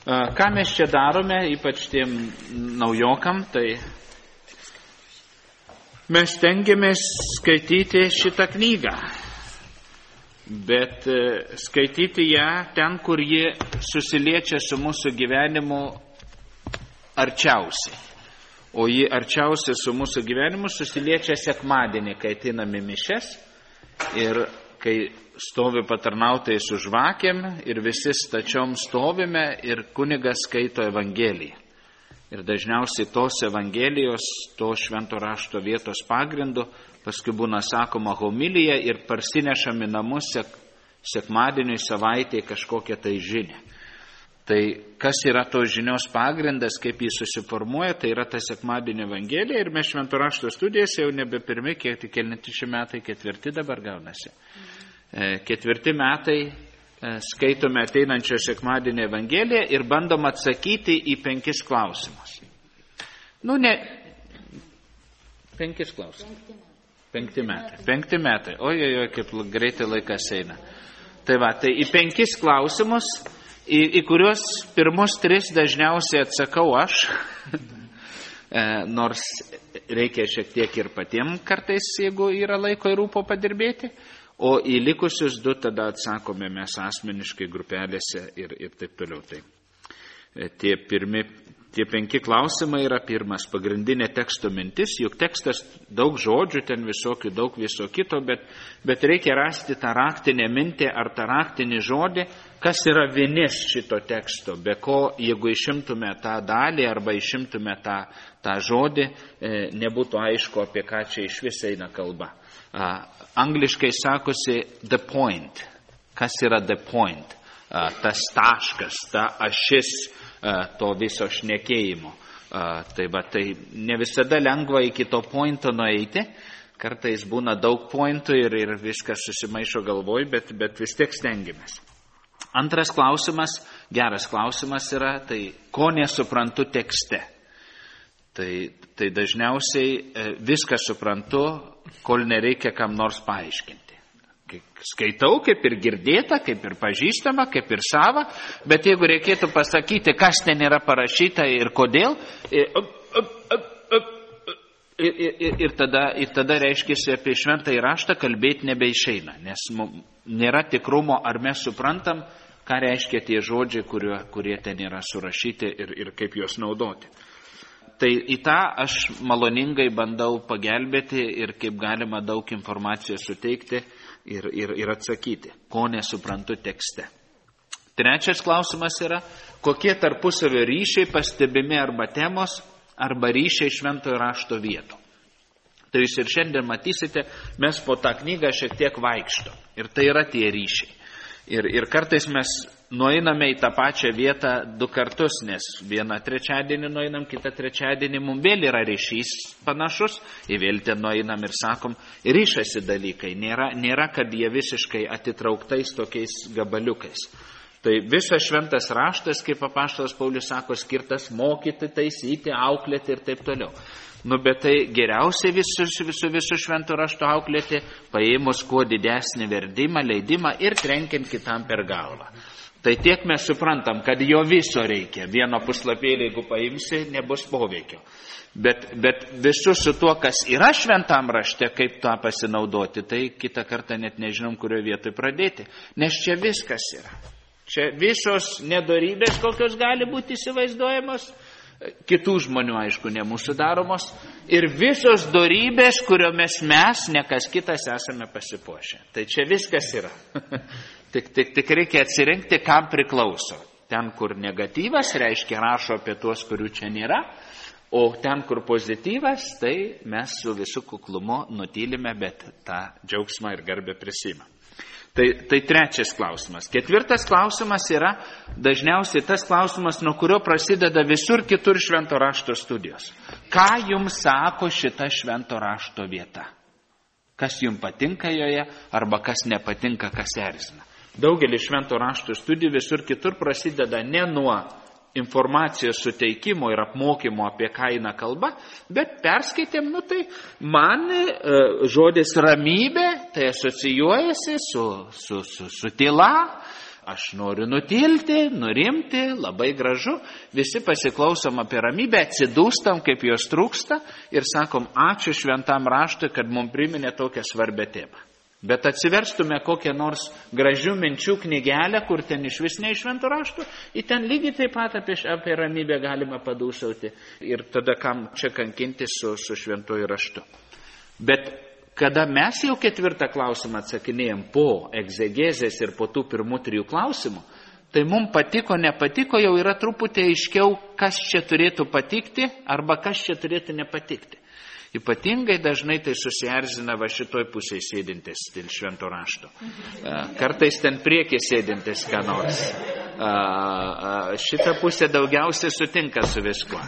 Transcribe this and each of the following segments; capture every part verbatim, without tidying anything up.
Ką mes čia darome, ypač tiem naujokam, tai mes stengiamės skaityti šitą knygą, bet skaityti ją ten, kur ji susiliečia su mūsų gyvenimu arčiausiai. O ji arčiausiai su mūsų gyvenimu susiliečia sekmadienį, kai ateiname mišias ir kai stovi patarnautojai su žvakėm ir visi stačiom stovime ir kunigas skaito Evangeliją. Ir dažniausiai tos Evangelijos, to švento rašto vietos pagrindu, paskui būna sakoma homilija ir parsinešami namus sek, sekmadieniui savaitėje kažkokią tai žinią. Tai kas yra tos žinios pagrindas, kaip jis susiformuoja, tai yra ta sekmadienio Evangelija ir mes švento rašto studijose jau nebe pirmi, kiek tik kelinti šie metai, ketvirti dabar gaunasi. Ketvirti metai skaitome ateinančio sekmadienio Evangeliją ir bandom atsakyti į penkis klausimus. Nu, ne, penkis klausimus. Penkti metai. Penkti metai. Oi, oi, oi, kaip greitai laikas eina. Tai va, tai į penkis klausimus, į, į kuriuos pirmus tris dažniausiai atsakau aš, nors reikia šiek tiek ir patiems kartais, jeigu yra laiko ir rūpo padirbėti. O į likusius du tada atsakome mes asmeniškai grupelėse ir, ir taip toliau. Tai tie, pirmi, tie penki klausimai yra pirmas pagrindinė teksto mintis, juk tekstas daug žodžių, ten visokių, daug viso kito, bet, bet reikia rasti tą raktinę mintį ar tą raktinį žodį, kas yra vinis šito teksto, be ko, jeigu išimtume tą dalį arba išimtume tą, tą žodį, nebūtų aišku, apie ką čia iš vis eina kalba. Uh, angliškai sakosi the point. Kas yra the point? Uh, tas taškas, ta ašis uh, to viso šnekėjimo. Uh, tai, va, tai ne visada lengva iki to pointo nueiti. Kartais būna daug pointų ir, ir viskas susimaišo galvoj, bet, bet vis tiek stengiamės. Antras klausimas, geras klausimas yra, tai ko nesuprantu tekste. Tai, tai dažniausiai viską suprantu, kol nereikia kam nors paaiškinti. Skaitau kaip ir girdėta, kaip ir pažįstama, kaip ir sava, bet jeigu reikėtų pasakyti, kas ten yra parašyta ir kodėl, ir, ir, ir, ir, tada, ir tada reiškia apie šventąjį raštą kalbėti nebeišeina, nes nėra tikrumo, ar mes suprantam, ką reiškia tie žodžiai, kurie, kurie ten yra surašyti ir, ir kaip juos naudoti. Tai į tą aš maloningai bandau pagelbėti ir kaip galima daug informacijos suteikti ir, ir, ir atsakyti, ko nesuprantu tekste. Trečias klausimas yra, kokie tarpusavio ryšiai pastebimi arba temos, arba ryšiai šventojo rašto vietų. Tai jūs ir šiandien matysite, mes po tą knygą šiek tiek vaikšto. Ir tai yra tie ryšiai. Ir, ir kartais mes nueiname į tą pačią vietą du kartus, nes vieną trečiadienį nueinam, kitą trečiadienį mums vėl yra ryšys panašus, ir vėl ten nueinam ir sakom, ryšasi dalykai, nėra, nėra, kad jie visiškai atitrauktais tokiais gabaliukais. Tai visas šventas raštas, kaip apaštalas Paulius sako, skirtas mokyti, taisyti, auklėti ir taip toliau. Nu, bet tai geriausiai visus, visu, visu šventų rašto auklėti, paėmus kuo didesnį verdimą, leidimą ir trenkiant kitam per galvą. Tai tiek mes suprantam, kad jo viso reikia. Vieno puslapėlį, jeigu paimsi, nebus poveikio. Bet, bet visu su tuo, kas yra šventam rašte, kaip tą pasinaudoti, tai kitą kartą net nežinom, kurioje vietoje pradėti. Nes čia viskas yra. Čia visos nedorybės, kokios gali būti įsivaizduojamos, kitų žmonių, aišku, ne mūsų daromos, ir visos dorybės, kuriomis mes, ne kas kitas, esame pasipuošę. Tai čia viskas yra. tik, tik, tik reikia atsirinkti, kam priklauso. Ten, kur negatyvas, reiškia rašo apie tuos, kurių čia nėra, o ten, kur pozityvas, tai mes su visu kuklumu nutylime, bet tą džiaugsmą ir garbę prisimam. Tai, tai trečias klausimas. Ketvirtas klausimas yra dažniausiai tas klausimas, nuo kurio prasideda visur kitur švento rašto studijos. Ką jums sako šita švento rašto vieta? Kas jums patinka joje, arba kas nepatinka, kas erzina. Daugelis švento rašto studijų visur kitur prasideda ne nuo informacijos suteikimo ir apmokymo, apie ką eina kalba, bet perskaitėm, nu tai man e, žodis ramybė, tai asocijuojasi su, su, su, su tyla, aš noriu nutilti, nurimti, labai gražu, visi pasiklausom apie ramybę, atsidūstam, kaip jos trūksta ir sakom, ačiū šventam raštui, kad mums priminė tokią svarbę temą. Bet atsiverstume kokią nors gražių minčių knygelę, kur ten iš vis ne iš šventų raštų, ir ten lygiai taip pat apie, apie ramybę galima padūsauti ir tada kam čia kankintis su, su šventuoju raštu. Bet kada mes jau ketvirtą klausimą atsakinėjom po egzegezės ir po tų pirmų trijų klausimų, tai mums patiko, nepatiko, jau yra truputį aiškiau, kas čia turėtų patikti arba kas čia turėtų nepatikti. Ypatingai dažnai tai susierzina va šitoj pusėje sėdintis dėl švento rašto. Kartais ten priekį sėdintis ką nors. Šita pusė daugiausiai sutinka su viskuo.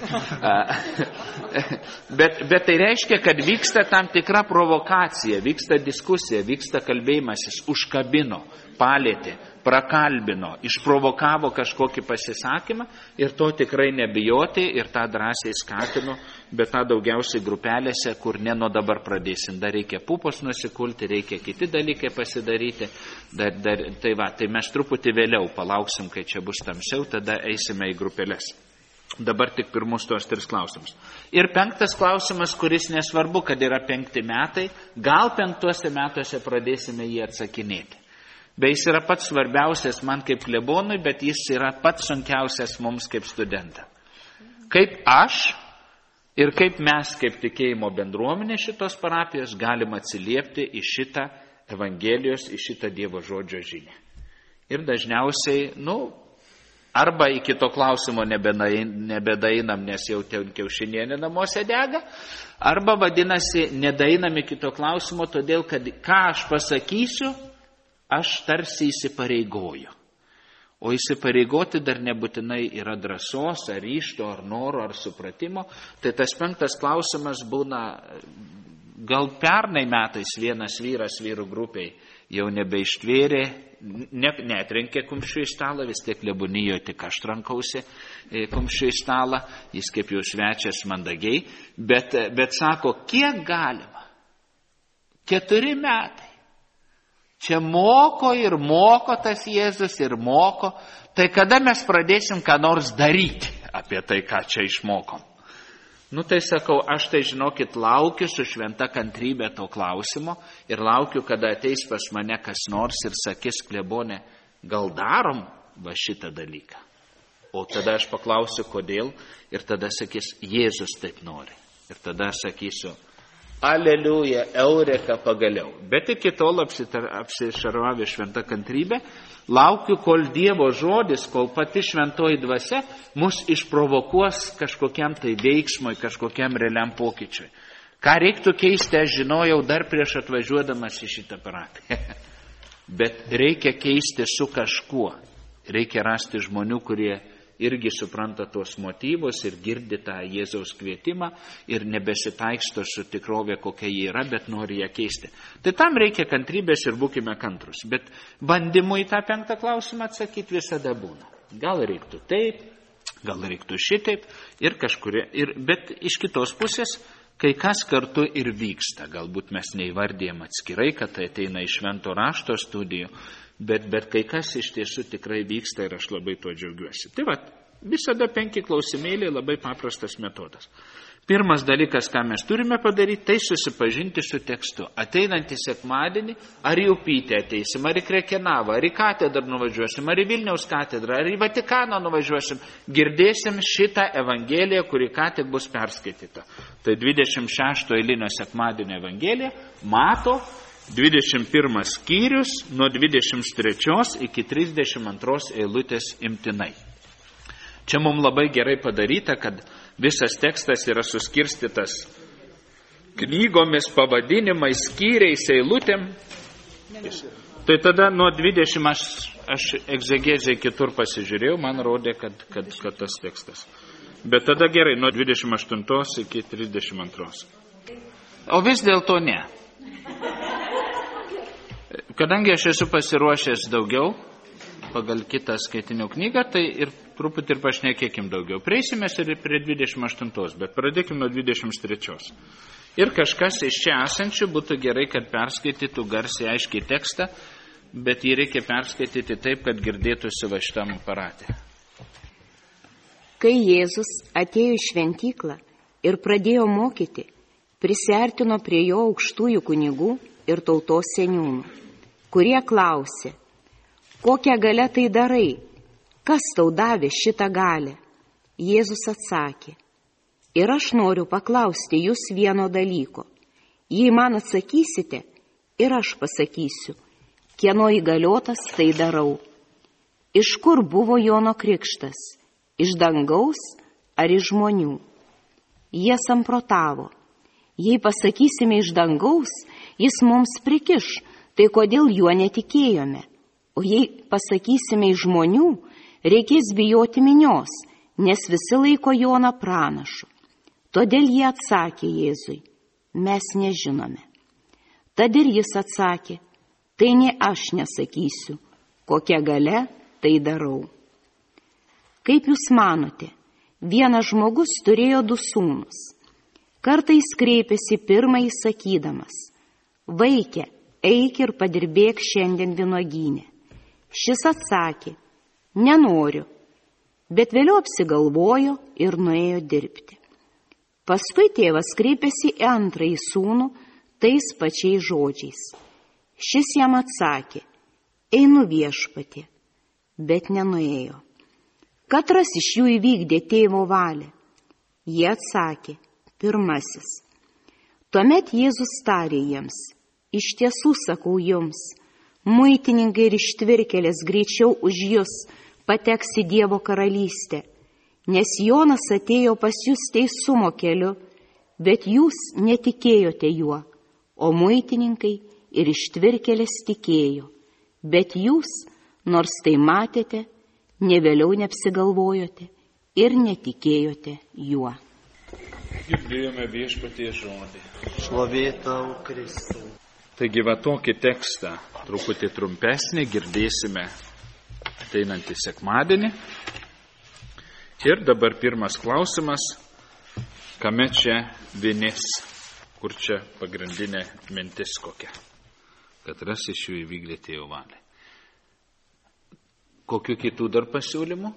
Bet, bet tai reiškia, kad vyksta tam tikra provokacija, vyksta diskusija, vyksta kalbėjimasis, užkabino, palėtė, prakalbino, išprovokavo kažkokį pasisakymą ir to tikrai nebijoti ir tą drąsiai skatinu, bet tą daugiausiai grupelėse, kur ne nuo dabar pradėsim. Dar reikia pupos nusikulti, reikia kiti dalykai pasidaryti. Dar, dar, tai va, tai mes truputį vėliau palauksim, kai čia bus tamsiau, tada eisime į grupelės. Dabar tik pirmus tuos tris klausimus. Ir penktas klausimas, kuris nesvarbu, kad yra penkti metai, gal penktuose metuose pradėsime jį atsakinėti. Bei jis yra pats svarbiausias man kaip klebonui, bet jis yra pats sunkiausias mums kaip studentą. Kaip aš ir kaip mes kaip tikėjimo bendruomenė šitos parapijos galim atsiliepti į šitą Evangelijos, į šitą Dievo žodžio žinią. Ir dažniausiai, nu, arba iki to klausimo nebedainam, nes jau kiaušinienė namuose dega, arba vadinasi, nedainam iki to klausimo, todėl kad ką aš pasakysiu, aš tarsi įsipareigoju. O įsipareigoti dar nebūtinai yra drąsos, ar ryžto, ar noro, ar supratimo. Tai tas penktas klausimas būna, gal pernai metais vienas vyras vyrų grupiai jau nebeištvėrė, ne, netrenkė kumščių į stalą, vis tiek klebonijoje tik aš trankausi kumščių į stalą, jis kaip jau svečias mandagiai, bet, bet sako, kiek galima? Keturi metai. Čia moko ir moko tas Jėzus ir moko. Tai kada mes pradėsim ką nors daryti apie tai, ką čia išmokom? Nu tai sakau, aš tai žinokit laukiu su šventa kantrybė to klausimo ir laukiu, kada ateis pas mane kas nors ir sakys, klebonė, gal darom va šitą dalyką. O tada aš paklausiu, kodėl, ir tada sakys, Jėzus taip nori. Ir tada aš sakysiu, Aleliuja, eureka pagaliau. Bet iki tol apsišarvavė šventa kantrybė, laukiu, kol Dievo žodis, kol pati šventoji dvasia mus išprovokuos kažkokiam tai veiksmui, kažkokiam realiam pokyčiui. Ką reiktų keisti, aš žinojau dar prieš atvažiuodamas į šitą parapiją. Bet reikia keisti su kažkuo. Reikia rasti žmonių, kurie irgi supranta tuos motyvus ir girdi tą Jėzaus kvietimą ir nebesitaiksto su tikrovė, kokia jį yra, bet nori ją keisti. Tai tam reikia kantrybės ir būkime kantrus. Bet bandymų į tą penktą klausimą atsakyti visada būna. Gal reiktų taip, gal reiktų šitaip, ir kažkurie, ir, bet iš kitos pusės, kai kas kartu ir vyksta. Galbūt mes neįvardėjom atskirai, kad tai ateina iš švento rašto studijų, Bet, bet kai kas iš tiesų tikrai vyksta ir aš labai tuo džiaugiuosi. Tai va, visada penki klausimėliai, labai paprastas metodas. Pirmas dalykas, ką mes turime padaryti, tai susipažinti su tekstu. Ateinantį sekmadienį, ar į Upytę ateisim, ar į Krekenavą, ar į katedrą nuvažiuosim, ar į Vilniaus katedrą, ar į Vatikaną nuvažiuosim, girdėsim šitą Evangeliją, kuri ką tik bus perskaityta. Tai dvidešimt šešto eilinio sekmadienio Evangelija, Mato, dvidešimt pirmas skyrius, nuo dvidešimt trečios iki trisdešimt antros eilutės imtinai. Čia mums labai gerai padaryta, kad visas tekstas yra suskirstytas knygomis, pavadinimais, skyriais, eilutėm. Tai tada nuo dvidešimt aš, aš egzegezėj kitur pasižiūrėjau, man rodė, kad, kad, kad tas tekstas. Bet tada gerai, nuo dvidešimt aštuntos iki trisdešimt antros. O vis dėlto ne. Kadangi aš esu pasiruošęs daugiau pagal kitą skaitinių knygą, tai ir truputį ir pašnekėkim daugiau. Prieisimės ir prie dvidešimt aštuntos, bet pradėkim nuo dvidešimt trečios. Ir kažkas iš čia esančių būtų gerai, kad perskaitytų garsiai aiškiai tekstą, bet jį reikia perskaityti taip, kad girdėtųsi va šitam aparate. Kai Jėzus atėjo į šventyklą ir pradėjo mokyti, prisiartino prie jo aukštųjų kunigų ir tautos seniūnų, kurie klausė, kokią galę tai darai, kas tau davė šitą galę? Jėzus atsakė, ir aš noriu paklausti jūs vieno dalyko. Jei man atsakysite, ir aš pasakysiu, kieno įgaliotas tai darau. Iš kur buvo Jono krikštas? Iš dangaus ar iš žmonių? Jie samprotavo. Jei pasakysime iš dangaus, jis mums prikiš, tai kodėl juo netikėjome? O jei pasakysime iš žmonių, reikės bijoti minios, nes visi laiko Joną pranašu. Todėl jie atsakė Jėzui, mes nežinome. Tad ir jis atsakė, tai ne aš nesakysiu, kokia galia tai darau. Kaip jūs manote, vienas žmogus turėjo du sūnus. Kartais kreipėsi pirmąjį sakydamas, vaike, eik ir padirbėk šiandien vynuogyne. Šis atsakė, nenoriu, bet vėliau apsigalvojo ir nuėjo dirbti. Paskui tėvas kreipėsi į antrąjį sūnų tais pačiais žodžiais. Šis jam atsakė, einu viešpatie, bet nenuėjo. Katras iš jų įvykdė tėvo valią. Jie atsakė, pirmasis. Tuomet Jėzus tarė jiems, iš tiesų sakau jums, muitininkai ir ištvirkėlės greičiau už jus pateks į Dievo karalystę, nes Jonas atėjo pas jūs teisumo keliu, bet jūs netikėjote juo, o muitininkai ir ištvirkėlės tikėjo, bet jūs, nors tai matėte, ne vėliau neapsigalvojote ir netikėjote juo. Girdėjome viešpaties žodį. Šlovė tau, Kristau. Taigi va tokį tekstą, truputį trumpesnį, girdėsime ateinantį sekmadienį. Ir dabar pirmas klausimas, kame čia vinis, kur čia pagrindinė mintis kokia, kad ras iš jų įvykdė tėvo valią. Kokių kitų dar pasiūlymų?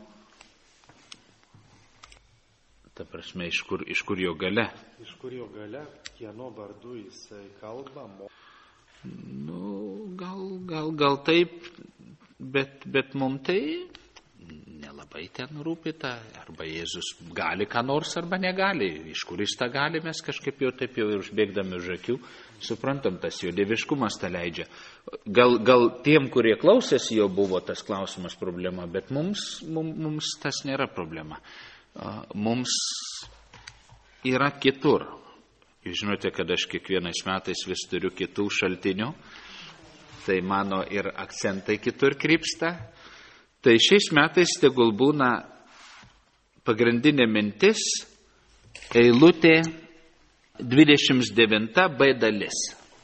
Ta prasme, iš kur, iš kur jo galia? Iš kur jo galia, kieno vardu jisai kalba? Mo... Nu, gal, gal, gal taip, bet, bet mums tai nelabai ten rūpita. Arba Jėzus gali ką nors, arba negali. Iš kur jis tą gali, mes kažkaip jau taip jau ir užbėgdami už akių. Suprantam, tas jo dieviškumas tą leidžia. Gal, gal tiem, kurie klausėsi, jo buvo tas klausimas problema, bet mums, mums, mums tas nėra problema. Mums yra kitur. Jūs žinote, kad aš kiekvienais metais vis turiu kitų šaltinių, tai mano ir akcentai kitur krypsta. Tai šiais metais tegul būna pagrindinė mintis, eilutė dvidešimt devinta b dalis.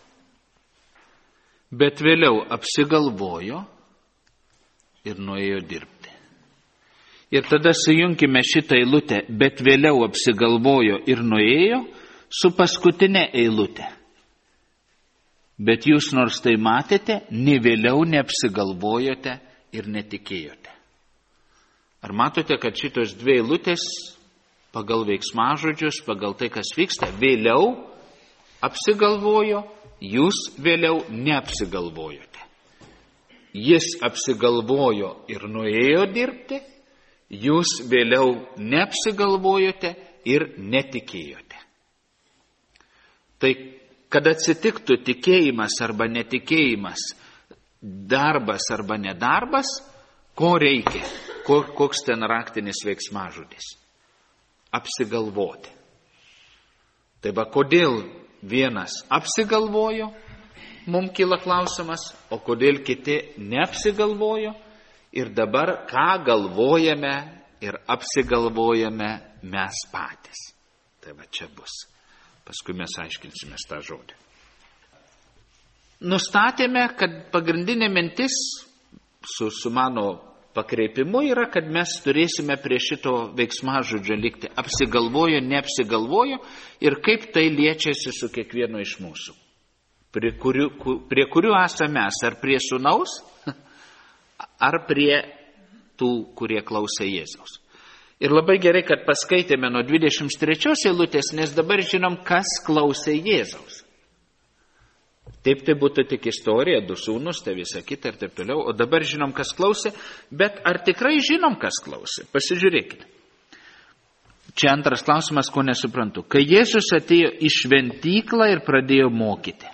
Bet vėliau apsigalvojo ir nuėjo dirbti. Ir tada sujunkime šitą eilutę, bet vėliau apsigalvojo ir nuėjo, su paskutinė eilutė. Bet jūs nors tai matėte, ne vėliau neapsigalvojote ir netikėjote. Ar matote, kad šitos dvi eilutės pagal veiksmažodžius, pagal tai, kas vyksta, vėliau apsigalvojo, jūs vėliau neapsigalvojote. Jis apsigalvojo ir nuėjo dirbti, jūs vėliau neapsigalvojote ir netikėjote. Tai, kad atsitiktų tikėjimas arba netikėjimas, darbas arba nedarbas, ko reikia? Koks ten raktinis veiksmažodis? Apsigalvoti. Tai va, kodėl vienas apsigalvojo, mums kyla klausimas, o kodėl kiti neapsigalvojo ir dabar ką galvojame ir apsigalvojame mes patys. Tai va čia bus. Paskui mes aiškinsime tą žodį. Nustatėme, kad pagrindinė mintis su, su mano pakreipimu yra, kad mes turėsime prie šito veiksmažodžio likti apsigalvojo, neapsigalvojo ir kaip tai liečiasi su kiekvienu iš mūsų. prie kurių, prie kurių esame mes, ar prie sūnaus, ar prie tų, kurie klausė Jėzaus. Ir labai gerai, kad paskaitėme nuo dvidešimt trečios eilutės, nes dabar žinom, kas klausė Jėzaus. Taip tai būtų tik istorija, du sūnus, tai visa kita ir taip toliau, o dabar žinom, kas klausė, bet ar tikrai žinom, kas klausė? Pasižiūrėkite. Čia antras klausimas, ko nesuprantu. Kai Jėzus atėjo į šventyklą ir pradėjo mokyti.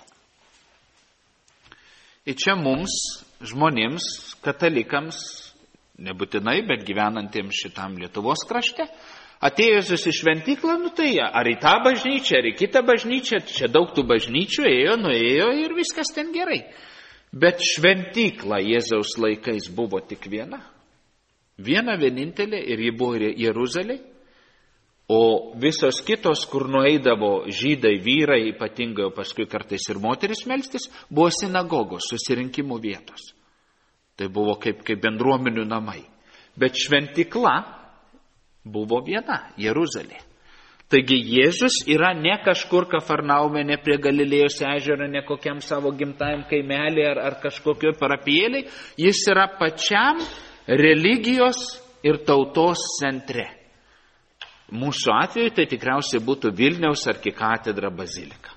Ir čia mums, žmonėms, katalikams, nebūtinai, bet gyvenantiems šitam Lietuvos krašte, atėjo Jėzus į šventyklą, nu tai ar į tą bažnyčią, ar į kitą bažnyčią, čia daug tų bažnyčių ėjo, nuėjo ir viskas ten gerai. Bet šventykla Jėzaus laikais buvo tik viena. Viena vienintelė ir ji buvo Jeruzalėj. O visos kitos, kur nueidavo žydai, vyrai, ypatingai paskui kartais ir moteris melstis, buvo sinagogos, susirinkimų vietos. Tai buvo kaip, kaip bendruomenių namai. Bet šventykla buvo viena, Jeruzalė. Taigi Jėzus yra ne kažkur Kafarnaume, ne prie Galilėjos ežero, ne kokiam savo gimtajam kaimelį ar, ar kažkokioj parapijėliai. Jis yra pačiam religijos ir tautos centre. Mūsų atveju tai tikriausiai būtų Vilniaus arkikatedra bazilika.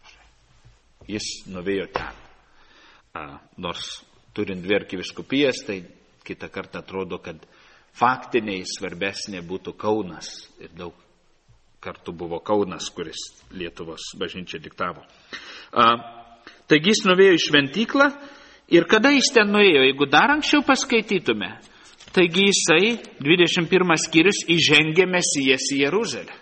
Jis nuvėjo ten. A, nors turint dvi arkivyskupijas, tai kitą kartą atrodo, kad faktiniai svarbesnė būtų Kaunas. Ir daug kartų buvo Kaunas, kuris Lietuvos bažnyčia diktavo. A, taigi jis nuvėjo į šventyklą ir kada jis ten nuėjo, jeigu dar anksčiau paskaitytume, taigi jisai, dvidešimt pirmas skyrius, įžengė Mesijas į Jeruzalę.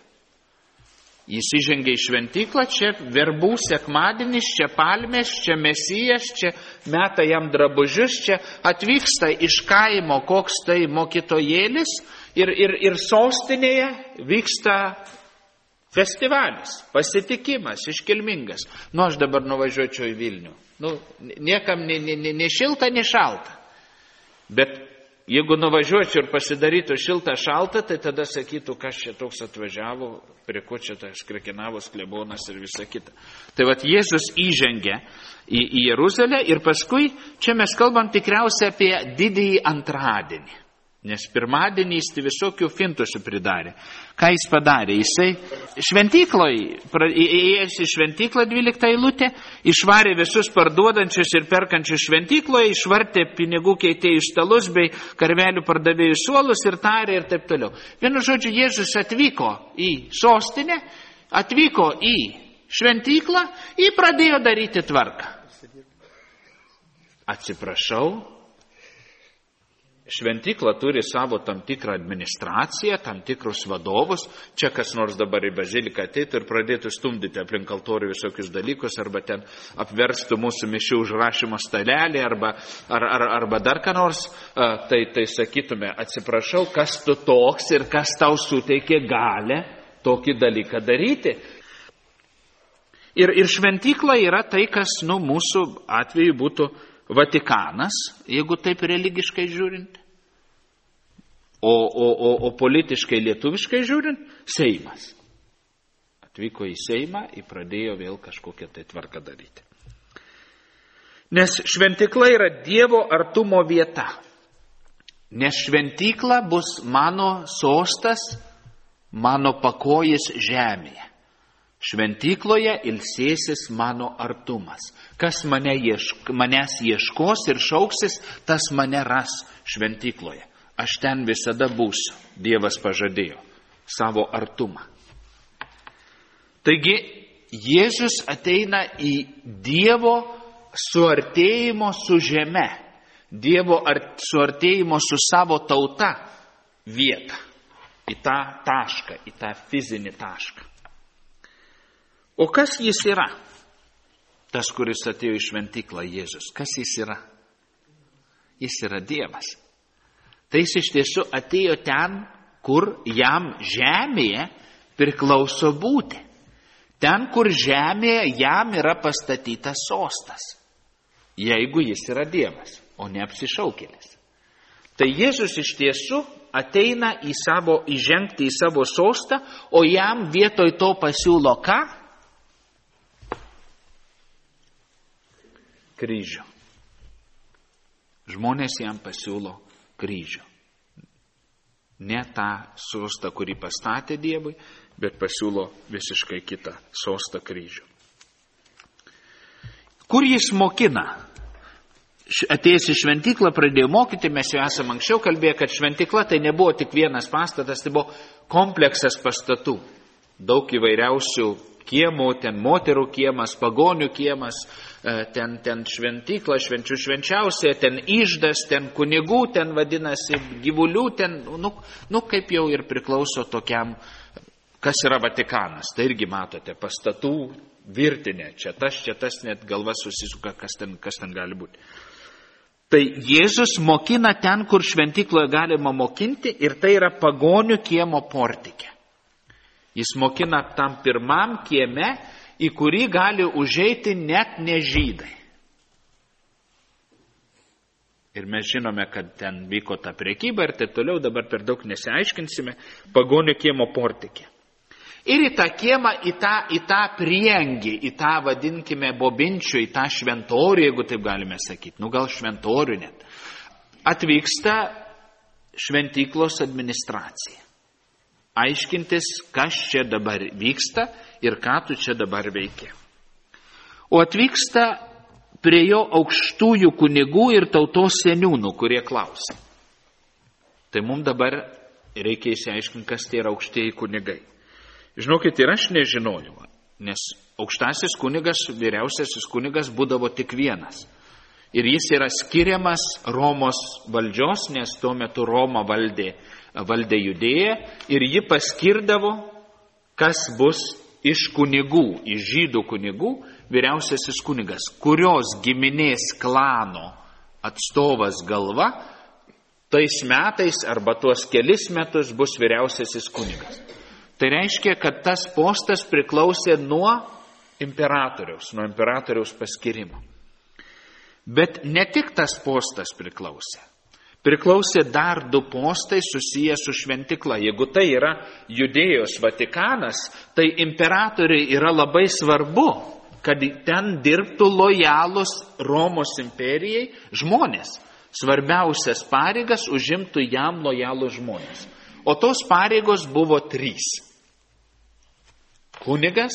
Jis įžengė į šventyklą, čia verbų sekmadienis, čia palmės, čia Mesijas, čia meta jam drabužius, čia atvyksta iš kaimo koks tai mokytojėlis ir, ir, ir sostinėje vyksta festivalis, pasitikimas, iškilmingas. Nu, aš dabar nuvažiuočiau į Vilnių. Nu, niekam ne, ne, ne, ne šilta, ne šalta. Bet jeigu nuvažiuočiau ir pasidarytų šilta šalta, tai tada sakytų, kas čia toks atvažiavo, prie ko čia tas krekenavos klebonas ir visa kita. Tai vat Jėzus įžengė į, į Jeruzalę ir paskui čia mes kalbam tikriausiai apie didįjį antradienį. Nes pirmadienį jis visokių fintusių pridarė. Ką jis padarė? Jisai šventykloje, įėjęs į šventyklą dvyliktą eilutę, išvarė visus parduodančius ir perkančius šventykloje, išvartė pinigų keitėjų stalus bei karvelių pardavėjų suolus ir tarė ir taip toliau. Vienu žodžiu, Jėzus atvyko į sostinę, atvyko į šventyklą ir pradėjo daryti tvarką. Atsiprašau, šventykla turi savo tam tikrą administraciją, tam tikrus vadovus. Čia kas nors dabar į baziliką ateitų ir pradėtų stumdyti aplink altorių visokius dalykus, arba ten apverstų mūsų mišių užrašymo stalelį, arba, ar, ar, arba dar ką nors, tai, tai sakytume, atsiprašau, kas tu toks ir kas tau suteikė galę tokį dalyką daryti. Ir, ir šventykla yra tai, kas nu, mūsų atveju būtų Vatikanas, jeigu taip religiškai žiūrint, o, o, o, o politiškai lietuviškai žiūrint, Seimas. Atvyko į Seimą ir pradėjo vėl kažkokią tai tvarką daryti. Nes šventykla yra Dievo artumo vieta. Nes šventykla bus mano sostas, mano pakojis žemėje. Šventykloje ilsėsis mano artumas. Kas mane iešk, manęs ieškos ir šauksis, tas mane ras šventykloje. Aš ten visada būsiu. Dievas pažadėjo savo artumą. Taigi, Jėzus ateina į Dievo suartėjimo su žeme, Dievo suartėjimo su savo tauta vietą, į tą tašką, į tą fizinį tašką. O kas jis yra? Tas, kuris atėjo į šventyklą, Jėzus. Kas jis yra? Jis yra Dievas. Tai jis iš tiesų atėjo ten, kur jam žemėje priklauso būti. Ten, kur žemėje jam yra pastatytas sostas. Jeigu jis yra Dievas, o ne apsišaukėlis. Tai Jėzus iš tiesų ateina į savo, įžengti į savo sostą, o jam vietoj to pasiūlo ką? kryžių. Žmonės jam pasiūlo kryžių. Ne tą sostą, kurį pastatė Dievui, bet pasiūlo visiškai kitą sostą kryžių. Kur jis mokina? Atėjęs į šventyklą pradėjo mokyti, mes jau esame anksčiau kalbėję, kad šventykla tai nebuvo tik vienas pastatas, tai buvo kompleksas pastatų. Daug įvairiausių kiemų, ten moterų kiemas, pagonių kiemas, ten, ten šventykla, švenčių švenčiausia, ten iždas, ten kunigų, ten vadinasi gyvulių, ten, nu, nu kaip jau ir priklauso tokiam, kas yra Vatikanas. Tai irgi matote, pastatų virtinė, čia tas, čia tas, net galva susisuka, kas ten, kas ten gali būti. Tai Jėzus mokina ten, kur šventykloje galima mokinti, ir tai yra pagonių kiemo portikė. Jis mokina tam pirmam kieme, į kurį gali užeiti net ne žydai. Ir mes žinome, kad ten vyko ta prekyba ir taip toliau, dabar per daug nesiaiškinsime, pagonių kiemo portikė. Ir į tą kiemą, į tą, į tą priengį, į tą, vadinkime, bobinčių, į tą šventorių, jeigu taip galime sakyti, nu gal šventorių net, atvyksta šventyklos administracija. Aiškintis, kas čia dabar vyksta ir ką tu čia dabar veiki. O atvyksta prie jo aukštųjų kunigų ir tautos seniūnų, kurie klausia. Tai mums dabar reikia įsiaiškinti, kas tai yra aukštieji kunigai. Žinokit, ir aš nežinojau, nes aukštasis kunigas, vyriausiasis kunigas būdavo tik vienas. Ir jis yra skiriamas Romos valdžios, nes tuo metu Roma valdė, valdė Judėją, ir ji paskirdavo, kas bus iš kunigų, iš žydų kunigų, vyriausiasis kunigas, kurios giminės klano atstovas galva, tais metais arba tuos kelis metus bus vyriausiasis kunigas. Tai reiškia, kad tas postas priklausė nuo imperatoriaus, nuo imperatoriaus paskirimo. Bet ne tik tas postas priklausė. Priklausė dar du postai susiję su šventykla. Jeigu tai yra Judėjos Vatikanas, tai imperatoriai yra labai svarbu, kad ten dirbtų lojalus Romos imperijai žmonės. Svarbiausias pareigas užimtų jam lojalus žmonės. O tos pareigos buvo trys. Kunigas,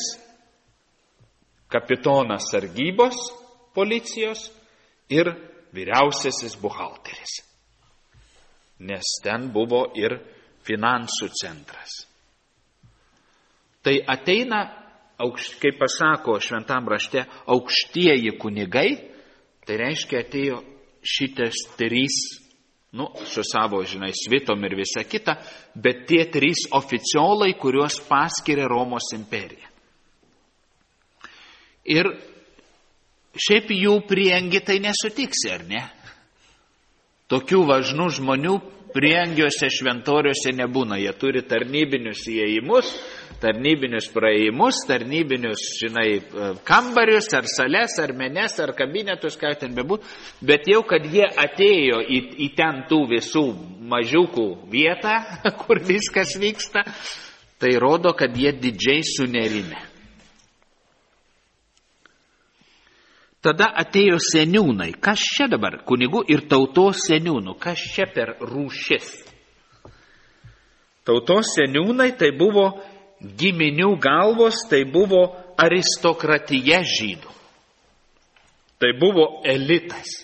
kapitonas sargybos policijos ir vyriausiasis buhalteris. Nes ten buvo ir finansų centras. Tai ateina, kaip pasako šventam rašte, aukštieji kunigai, tai reiškia atėjo šitas trys, nu, su savo, žinai, svitom ir visa kita, bet tie trys oficiolai, kuriuos paskiria Romos imperija. Ir šiaip jų priengi tai nesutiksi, ar ne? Tokių važnų žmonių priengiuose šventoriuose nebūna. Jie turi tarnybinius įėjimus, tarnybinius praėjimus, tarnybinius, žinai, kambarius, ar sales, ar menes, ar kabinetus, ką ten bebūtų. Bet jau, kad jie atėjo į, į ten tų visų mažiukų vietą, kur viskas vyksta, tai rodo, kad jie didžiai sunerime. Tada atėjo seniūnai. Kas čia dabar? Kunigų ir tautos seniūnų. Kas čia per rūšis? Tautos seniūnai tai buvo giminių galvos, tai buvo aristokratija žydų. Tai buvo elitas.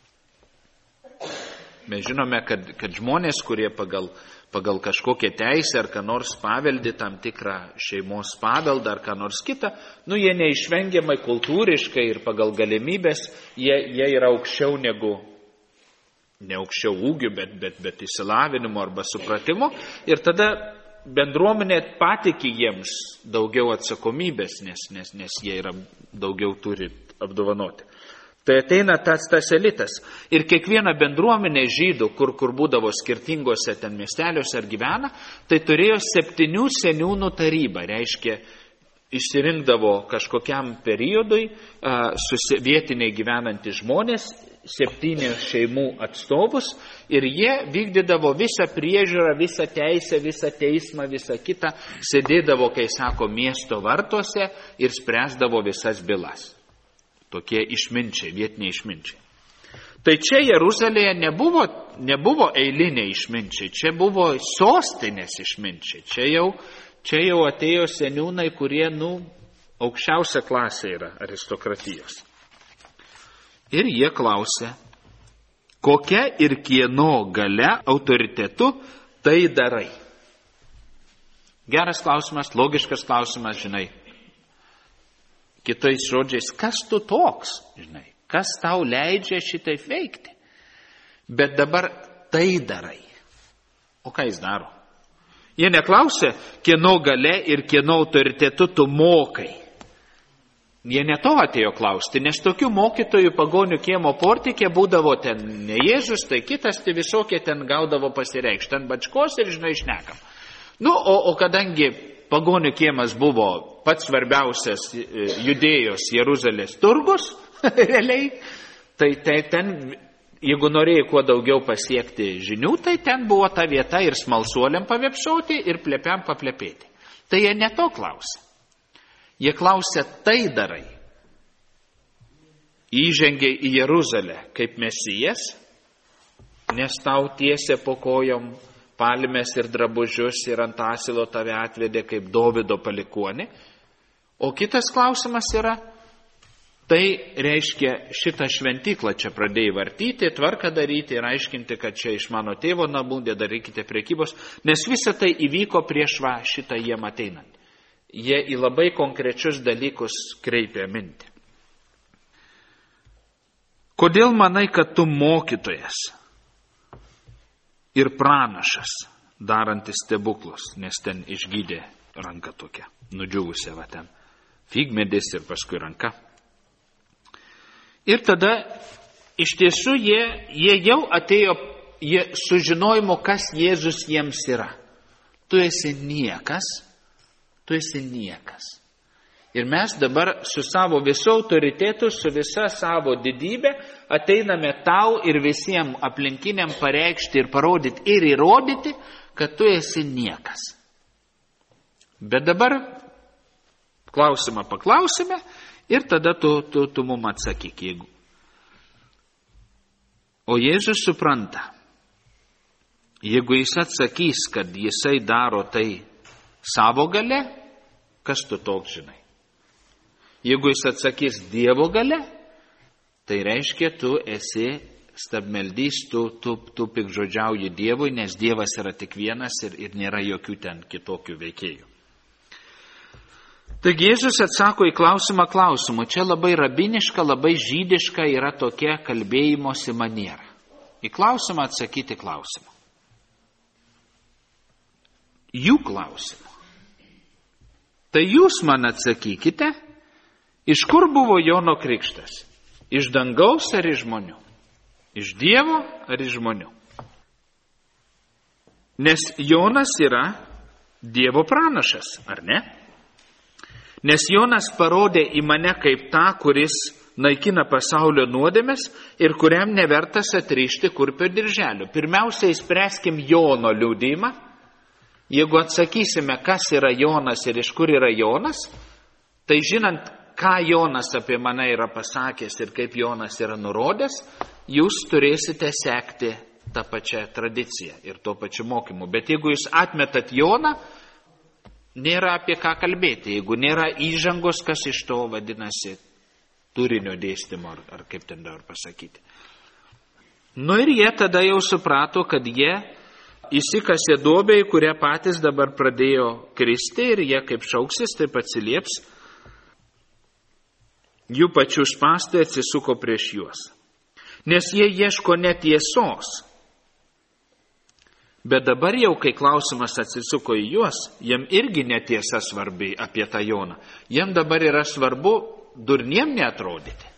Mes žinome, kad, kad žmonės, kurie pagal, pagal kažkokią teisę ar ką nors paveldi tam tikrą šeimos paveldą ar ką nors kitą, nu jie neišvengiamai kultūriškai ir pagal galimybės, jie, jie yra aukščiau negu, ne aukščiau ūgių, bet, bet, bet įsilavinimu arba supratimu. Ir tada bendruomenė patiki jiems daugiau atsakomybės, nes, nes, nes jie yra daugiau turi apdovanoti. Tai ateina tas, tas elitas. Ir kiekviena bendruomenė žydų, kur, kur būdavo skirtingose ten miesteliuose ar gyvena, tai turėjo septynių seniūnų tarybą. Reiškia, išsirinkdavo kažkokiam periodui uh, vietiniai gyvenantys žmonės, septynių šeimų atstovus, ir jie vykdydavo visą priežiūrą, visą teisę, visą teismą, visą kitą, sėdėdavo, kai sako, miesto vartuose ir spręsdavo visas bylas. tokie išminčiai, vietiniai išminčiai. Tai čia Jeruzalėje nebuvo, nebuvo eiliniai išminčiai, čia buvo sostinės išminčiai. Čia jau, čia jau atėjo seniūnai, kurie, nu, aukščiausia klasė yra aristokratijos. Ir jie klausė, kokia ir kieno galia, autoritetu tai darai. Geras klausimas, logiškas klausimas, žinai. Kitais žodžiais, kas tu toks, žinai, kas tau leidžia šitaip veikti. Bet dabar tai darai. O ką jis daro? Jie neklausė, kieno galia ir kieno autoritetu tu mokai. Jie ne to atėjo klausti, nes tokių mokytojų pagonių kiemo portikė būdavo ten ne Jėzus, tai kitas, tai visokie ten gaudavo pasireikšti, ten bačkos ir, žinai, šnekam. Nu, o, o kadangi pagonių kiemas buvo pats svarbiausias Judėjos Jeruzalės turgus, realiai, tai, tai ten, jeigu norėjai kuo daugiau pasiekti žinių, tai ten buvo ta vieta ir smalsuoliam pavėpsauti, ir plepiam paplepėti. Tai jie ne to klausė. Jie klausė, tai darai. Įžengiai į Jeruzalę kaip Mesijas, nes tau tiesė po kojom palmės ir drabužius ir ant asilo tave atvedė kaip Dovido palikuonį. O kitas klausimas yra, tai reiškia šitą šventyklą čia pradėjai vartyti, tvarką daryti ir aiškinti, kad čia iš mano tėvo namų darykite prekybos, nes visa tai įvyko prieš va šitą jiem ateinant. Jie į labai konkrečius dalykus kreipia mintį. Kodėl manai, kad tu mokytojas ir pranašas, darantis stebuklus, nes ten išgydė ranka tokia, nudžiūvusią va ten, figmedis ir paskui ranka. Ir tada iš tiesų jie, jie jau atėjo jie sužinojimo, kas Jėzus jiems yra. Tu esi niekas, tu esi niekas. Ir mes dabar su savo visu autoritetu, su visa savo didybė ateiname tau ir visiems aplinkiniam pareikšti ir parodyti ir įrodyti, kad tu esi niekas. Bet dabar klausimą paklausime ir tada tu, tu, tu mum atsakyk, jeigu. O Jėzus supranta, jeigu jis atsakys, kad jisai daro tai savo gale, kas tu toks žinai? Jeigu jis atsakys Dievo gale, tai reiškia, tu esi stabmeldys, tu, tu, tu pikžodžiauji Dievui, nes Dievas yra tik vienas ir, ir nėra jokių ten kitokių veikėjų. Taigi Jėzus atsako į klausimą klausimu. Čia labai rabiniška, labai žydiška yra tokia kalbėjimosi maniera. Į klausimą atsakyti klausimą. Jų klausimą. Tai jūs man atsakykite, iš kur buvo Jono krikštas? Iš dangaus ar iš žmonių? Iš Dievo ar iš žmonių? Nes Jonas yra Dievo pranašas, ar ne? Nes Jonas parodė į mane kaip tą, kuris naikina pasaulio nuodėmes ir kuriam nevertas atrišti kurpio dirželio. Pirmiausia, įspręskim Jono liudijimą. Jeigu atsakysime, kas yra Jonas ir iš kur yra Jonas, tai žinant, ką Jonas apie mane yra pasakęs ir kaip Jonas yra nurodęs, jūs turėsite sekti tą pačią tradiciją ir tuo pačiu mokymu. Bet jeigu jūs atmetat Joną, nėra apie ką kalbėti. Jeigu nėra įžangos, kas iš to vadinasi turinio dėstymo, ar, ar kaip ten dar pasakyti. Nu ir jie tada jau suprato, kad jie įsikasė duobę, į kurią patys dabar pradėjo kristi ir jie kaip šauksis, taip atsilieps. Jų pačių spąstai atsisuko prieš juos. Nes jie ieško netiesos. Bet dabar jau, kai klausimas atsisuko į juos, jiem irgi netiesa svarbi apie tą Joną. Jiem dabar yra svarbu durniem neatrodyti.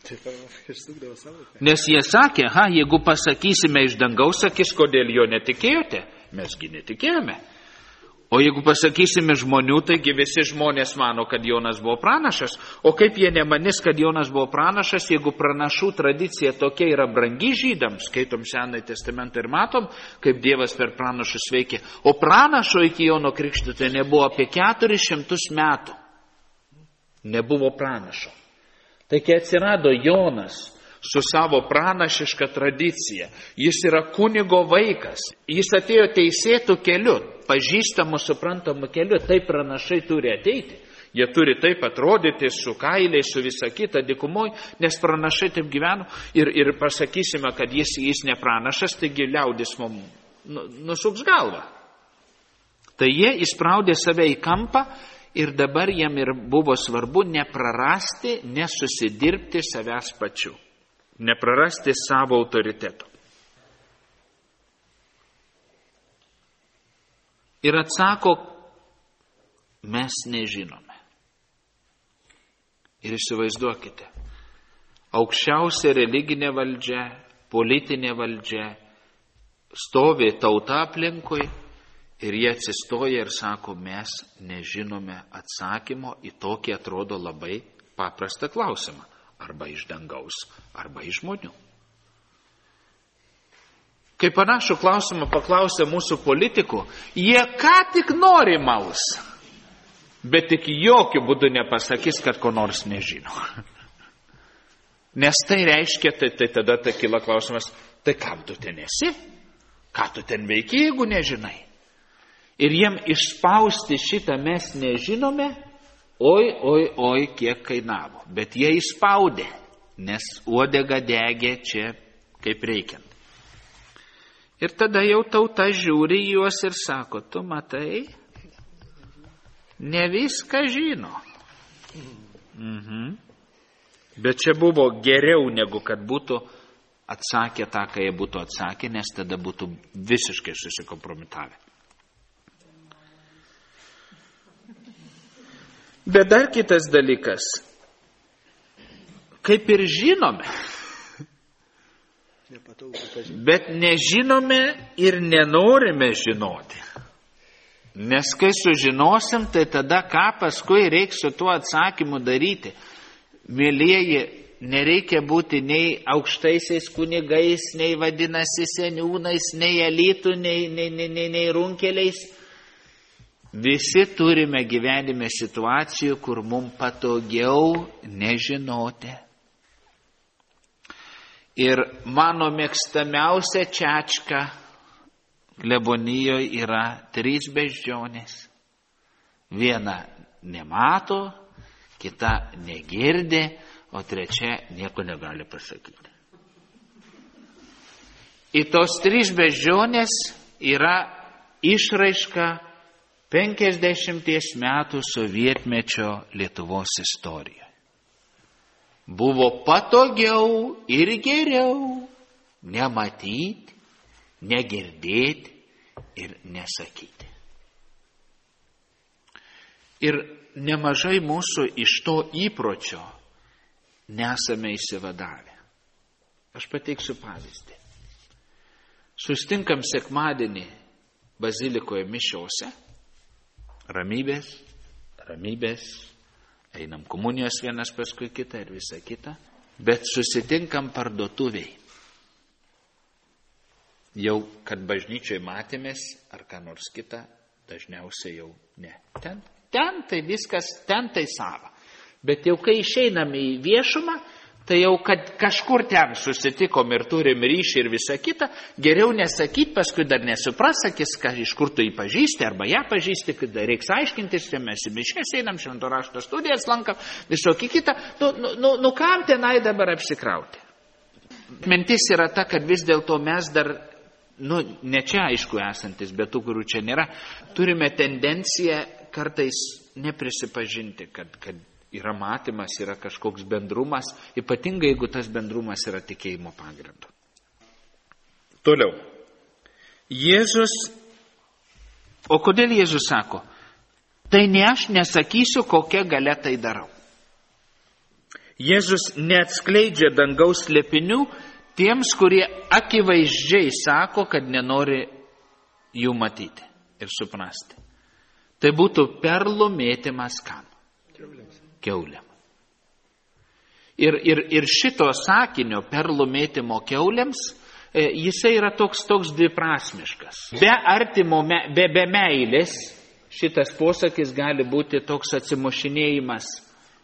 Nes jie sakė, ha, jeigu pasakysime iš dangaus, sakys, kodėl jo netikėjote? Mesgi netikėjome. O jeigu pasakysime žmonių, taigi visi žmonės mano, kad Jonas buvo pranašas. O kaip jie nemanys, kad Jonas buvo pranašas, jeigu pranašų tradicija tokia yra brangi žydams, skaitom Senąjį testamentą ir matom, kaip Dievas per pranašus veikia. O pranašo iki Jono krikštytojo nebuvo apie keturis šimtus metų. Nebuvo pranašo. Tai kai atsirado Jonas su savo pranašiška tradicija, jis yra kunigo vaikas, jis atėjo teisėtų keliu, pažįstamų, suprantamų keliu, taip pranašai turi ateiti. Jie turi taip atrodyti su kailiais, su visa kita dykumoj, nes pranašai taip gyveno ir, ir pasakysime, kad jis, jis ne pranašas, taigi liaudis mums nusuks galvą. Tai jie įspraudė save į kampą ir dabar jam ir buvo svarbu neprarasti, nesusidirbti savęs pačių, neprarasti savo autoriteto. Ir atsako, mes nežinome. Ir įsivaizduokite, aukščiausia religinė valdžia, politinė valdžia, stovi tauta aplinkui ir jie atsistoja ir sako, mes nežinome atsakymo į tokį atrodo labai paprastą klausimą. Arba iš dangaus, arba iš žmonių. Kai panašų klausimą paklausė mūsų politikų, jie ką tik nori maus, bet tik jokių būdų nepasakys, kad ko nors nežino. Nes tai reiškia, tai, tai tada tai kyla klausimas, tai kam tu ten esi? Ką tu ten veiki, jeigu nežinai? Ir jiem išspausti šitą mes nežinome, oi, oi, oi, kiek kainavo. Bet jie įspaudė, nes uodega degė čia kaip reikiant. Ir tada jau tauta žiūri juos ir sako, tu matai, ne viską žino. Mhm. Bet čia buvo geriau, negu kad būtų atsakę tą, ką jie būtų atsakę, nes tada būtų visiškai susikompromitavę. Bet dar kitas dalykas, kaip ir žinome, bet nežinome ir nenorime žinoti. Nes kai sužinosim, tai tada ką paskui reiks su tuo atsakymu daryti. Mėlieji, nereikia būti nei aukštaisiais kunigais, nei vadinasi seniūnais, nei elitų, nei, nei, nei, nei, nei runkeliais. Visi turime gyvenime situacijų, kur mums patogiau nežinoti. Ir mano mėgstamiausia čačka klebonijoje yra trys beždžionės. Viena nemato, kita negirdi, o trečia nieko negali pasakyti. Į tos trys beždžionės yra išraiška penkiasdešimties metų sovietmečio Lietuvos istorijoje. Buvo patogiau ir geriau nematyti, negirdėti ir nesakyti. Ir nemažai mūsų iš to įpročio nesame įsivadavę. Aš pateiksiu pavyzdį. Sustinkam sekmadienį bazilikoje mišiose, ramybės, ramybės, einam komunijos vienas paskui kitą ir visą kitą, bet susitinkam parduotuviai. Jau, kad bažnyčiai matėmės ar ką nors kitą, dažniausiai jau ne. Ten, ten tai viskas, ten tai sava. Bet jau kai išeinam į viešumą, tai jau, kad kažkur ten susitikom ir turim ryšį ir visą kitą, geriau nesakyti, paskui dar nesuprasakys, kad iš kur tu jį pažįsti arba ją pažįsti, kad reiks aiškintis, čia mes į miškės einam, švento rašto studijas lankam, visokį kitą. Nu, nu, nu, nu kam tenai dabar apsikrauti? Mintis yra ta, kad vis dėlto mes dar, nu, ne čia aišku esantis, bet tų, kurių čia nėra, turime tendenciją kartais neprisipažinti, kad, kad yra matymas, yra kažkoks bendrumas, ypatingai jeigu tas bendrumas yra tikėjimo pagrindu. Toliau. Jėzus, o kodėl Jėzus sako, tai ne aš nesakysiu, kokia galia tai darau. Jėzus neatskleidžia dangaus slėpinių tiems, kurie akivaizdžiai sako, kad nenori jų matyti ir suprasti. Tai būtų perlų mėtymas kam? Kiauliam. Ir, ir, ir šito sakinio perlų mėtymo kiauliams, e, jisai yra toks, toks dviprasmiškas. Be artimo, be, be meilės šitas posakis gali būti toks atsimušinėjimas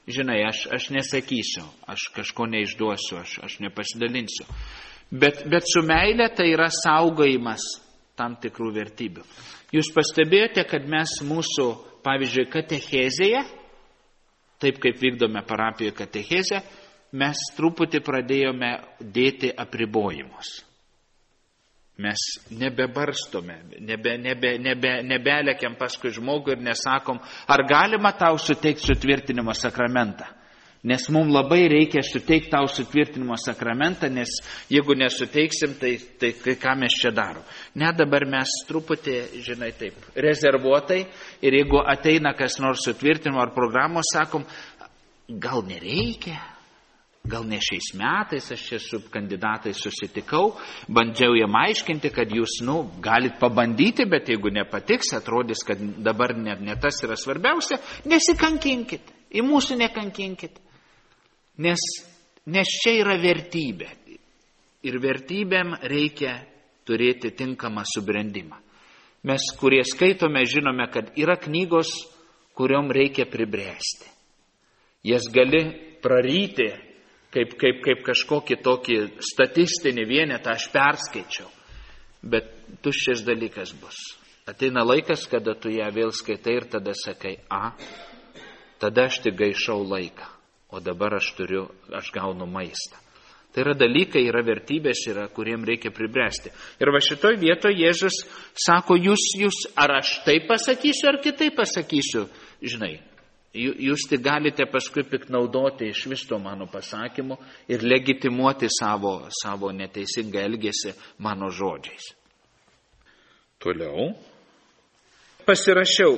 žinai, aš, aš nesakysiu, aš kažko neišduosiu, aš, aš nepasidalinsiu. Bet, bet su meile tai yra saugojimas tam tikrų vertybių. Jūs pastebėjote, kad mes mūsų, pavyzdžiui, katechezėje, taip kaip vykdome parapijoje katechezę, mes truputį pradėjome dėti apribojimus. Mes nebebarstome, nebe, nebe, nebe, nebelekiam paskui žmogų ir nesakom, ar galima tau suteikti sutvirtinimo sakramentą. Nes mums labai reikia suteikti tau sutvirtinimo sakramentą, nes jeigu nesuteiksim, tai, tai, tai ką mes čia darom. Ne, dabar mes truputį, žinai, taip, rezervuotai ir jeigu ateina kas nors sutvirtinimo ar programos, sakom, gal nereikia. Gal ne šiais metais, aš čia su kandidatais susitikau, bandžiau jiem aiškinti, kad jūs, nu, galit pabandyti, bet jeigu nepatiks, atrodys, kad dabar ne, ne tas yra svarbiausia, nesikankinkit, į mūsų nekankinkit. Nes, nes čia yra vertybė. Ir vertybėm reikia turėti tinkamą subrendimą. Mes, kurie skaitome, žinome, kad yra knygos, kuriom reikia pribręsti. Jas gali praryti, Kaip, kaip, kaip kažkokį tokį statistinį vienetą aš perskaičiau. Bet tuščias dalykas bus. Ateina laikas, kada tu ją vėl skaitai ir tada sakai, a, tada aš tik gaišau laiką, o dabar aš turiu, aš gaunu maistą. Tai yra dalykai, yra vertybės, yra, kuriem reikia pribręsti. Ir va šitoj vietoje Jėzus sako, jūs, jūs, ar aš taip pasakysiu, ar kitaip pasakysiu, žinai. Jūs tik galite paskui piknaudoti iš vis to mano pasakymu ir legitimuoti savo, savo neteisingą elgesį mano žodžiais. Toliau. Pasirašiau.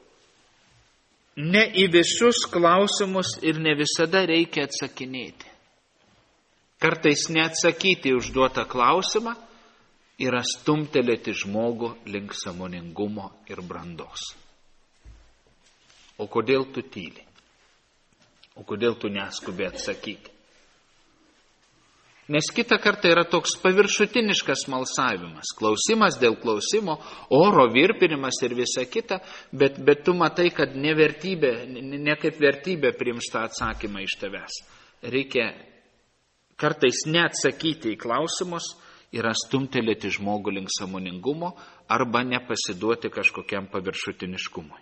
Ne į visus klausimus ir ne visada reikia atsakinėti. Kartais neatsakyti užduotą klausimą yra stumtelėti žmogų link sąmoningumo ir brandos. O kodėl tu tyli? O kodėl tu neskubi atsakyti? Nes kitą kartą yra toks paviršutiniškas malsavimas, klausimas dėl klausimo, oro virpinimas ir visa kita, bet, bet tu matai, kad ne, vertybė, ne kaip vertybė priims tą atsakymą iš tavęs. Reikia kartais neatsakyti į klausimus, yra stumtelėti žmogų link sąmoningumo arba nepasiduoti kažkokiam paviršutiniškumui.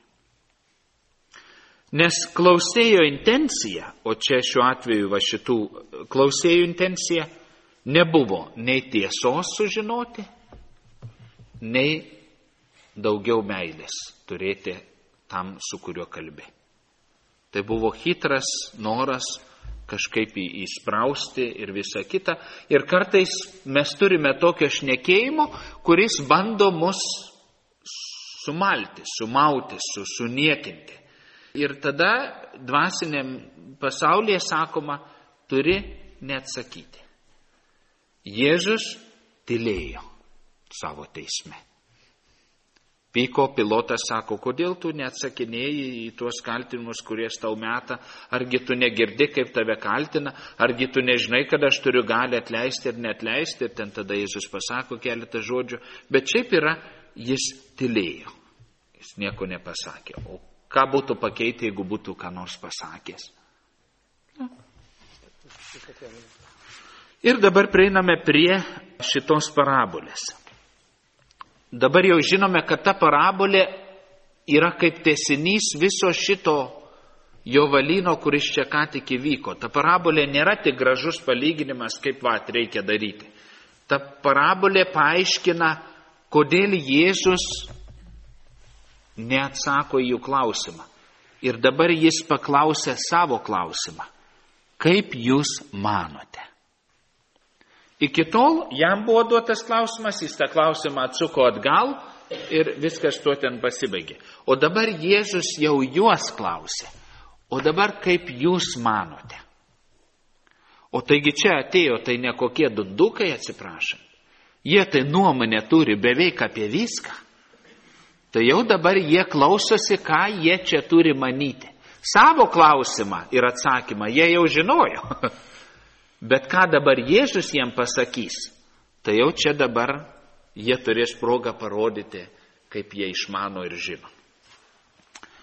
Nes klausėjo intencija, o čia šiuo atveju va šitų klausėjo intencija, nebuvo nei tiesos sužinoti, nei daugiau meilės turėti tam, su kuriuo kalbė. Tai buvo hitras noras kažkaip įsprausti ir visa kita. Ir kartais mes turime tokio šnekėjimo, kuris bando mus sumalti, sumauti, suniekinti. Ir tada dvasiniam pasaulyje sakoma, turi neatsakyti. Jėzus tylėjo savo teisme. Pyko, Pilotas sako, kodėl tu neatsakinėjai į tuos kaltinimus, kurie tau meta, argi tu negirdi, kaip tave kaltina, argi tu nežinai, kad aš turiu gali atleisti ir neatleisti, ir ten tada Jėzus pasako keletą žodžių, bet šiaip yra, jis tylėjo, jis nieko nepasakė. O ką būtų pakeitę, jeigu būtų ką nors pasakęs? Ir dabar prieiname prie šitos parabolės. Dabar jau žinome, kad ta parabolė yra kaip tęsinys viso šito jovalyno, kuris čia ką tik įvyko. Ta parabolė nėra tik gražus palyginimas, kaip vat reikia daryti. Ta parabolė paaiškina, kodėl Jėzus neatsako į jų klausimą. Ir dabar jis paklausė savo klausimą. Kaip jūs manote? Iki tol jam buvo duotas klausimas, jis tą klausimą atsuko atgal ir viskas tuo ten pasibaigė. O dabar Jėzus jau juos klausė. O dabar kaip jūs manote? O taigi čia atėjo tai ne kokie dundukai, atsiprašant. Jie tai nuomonę turi beveik apie viską. Tai jau dabar jie klausosi, ką jie čia turi manyti. Savo klausimą ir atsakymą jie jau žinojo. Bet ką dabar Jėzus jiem pasakys, tai jau čia dabar jie turės progą parodyti, kaip jie išmano ir žino.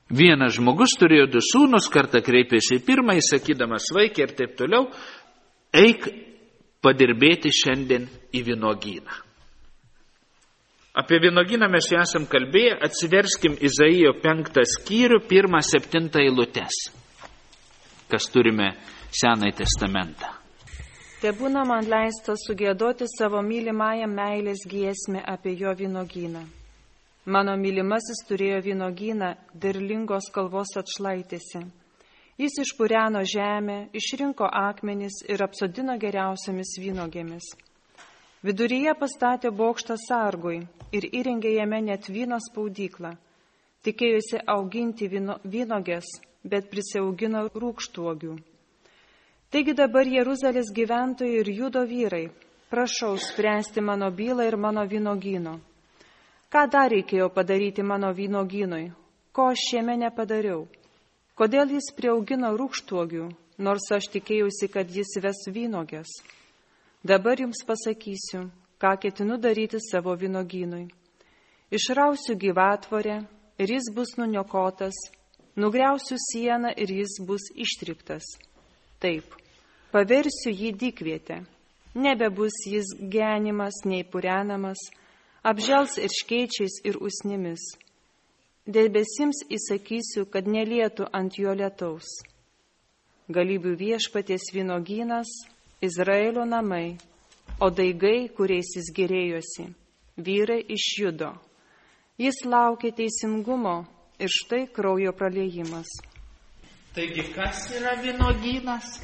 Vienas žmogus turėjo du sūnus, kartą kreipėsi į pirmąjį, sakydamas, vaikė ir taip toliau, eik padirbėti šiandien į vynuogyną. Apie vynuogyną mes jau esam kalbėję, atsiverskim Izaijo penktą skyrių, pirmą septintą eilutes, kas turime Senąjį testamentą. Tebūna man leista sugiedoti savo mylimąją meilės giesmę apie jo vynuogyną. Mano mylimasis turėjo vynuogyną derlingos kalvos atšlaitėse. Jis išpureno žemę, išrinko akmenis ir apsodino geriausiamis vynuogėmis. Viduryje pastatė bokštą sargui ir įrengė jame net vyno spaudyklą. Tikėjusi auginti vyno, vynogės, bet prisiaugino rūgštuogių. Taigi dabar Jeruzalės gyventojai ir Judo vyrai, prašau spręsti mano bylą ir mano vynogyno. Ką dar reikėjo padaryti mano vynogynui? Ko aš šiame nepadariau? Kodėl jis priaugino rūgštuogių, nors aš tikėjusi, kad jis ves vynogės? Dabar jums pasakysiu, ką ketinu daryti savo vynogynui. Išrausiu gyvatvorę ir jis bus nuniokotas, nugriausiu sieną ir jis bus ištriktas. Taip, paversiu jį dykvietę, nebebus jis genimas nei purenamas, apžels ir škeičiais ir usnimis. Debesims įsakysiu, kad nelietų ant jo lietaus. Galybių viešpaties vynogynas, Izraelio namai, o daigai, kuriais jis gėrėjosi, vyrai iš Judo. Jis laukia teisingumo ir štai kraujo praliejimas. Taigi, kas yra vynogynas?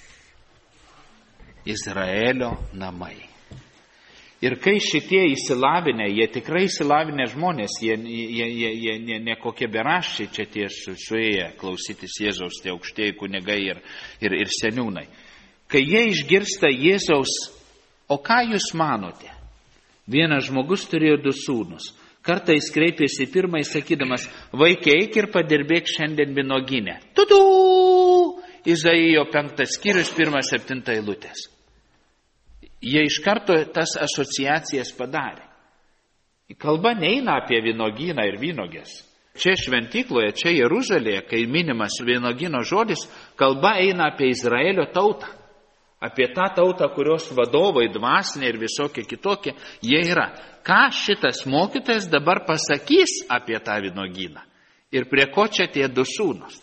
Izraelio namai. Ir kai šitie įsilavinę, jie tikrai įsilavinę žmonės, jie, jie, jie, jie ne, ne kokie beraščiai čia tie suėję klausytis Jėzaus, tie aukštieji kunigai ir, ir, ir seniūnai. Kai jie išgirsta Jėzaus, o ką jūs manote? Vienas žmogus turėjo du sūnus. Kartą jis kreipėsi į pirmąjį, sakydamas, vaikai, eik ir padirbėk šiandien vynuogyne. Tudu! Izaijo penktas skyrius, pirmą septintą eilutės. Jie iš karto tas asociacijas padarė. Kalba neina apie vynuogyną ir vynogės. Čia šventykloje, čia Jeruzalėje, kai minimas vynuogyno žodis, kalba eina apie Izraelio tautą. Apie tą tautą, kurios vadovai, dvasiniai ir visokie kitokie, jie yra. Ką šitas mokytojas dabar pasakys apie tą vynuogyną? Ir prie ko čia tie du sūnus?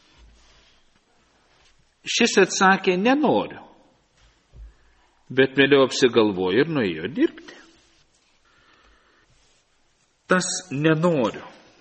Šis atsakė, nenoriu. Bet vėliau apsigalvojo ir nuėjo dirbti. Tas nenoriu.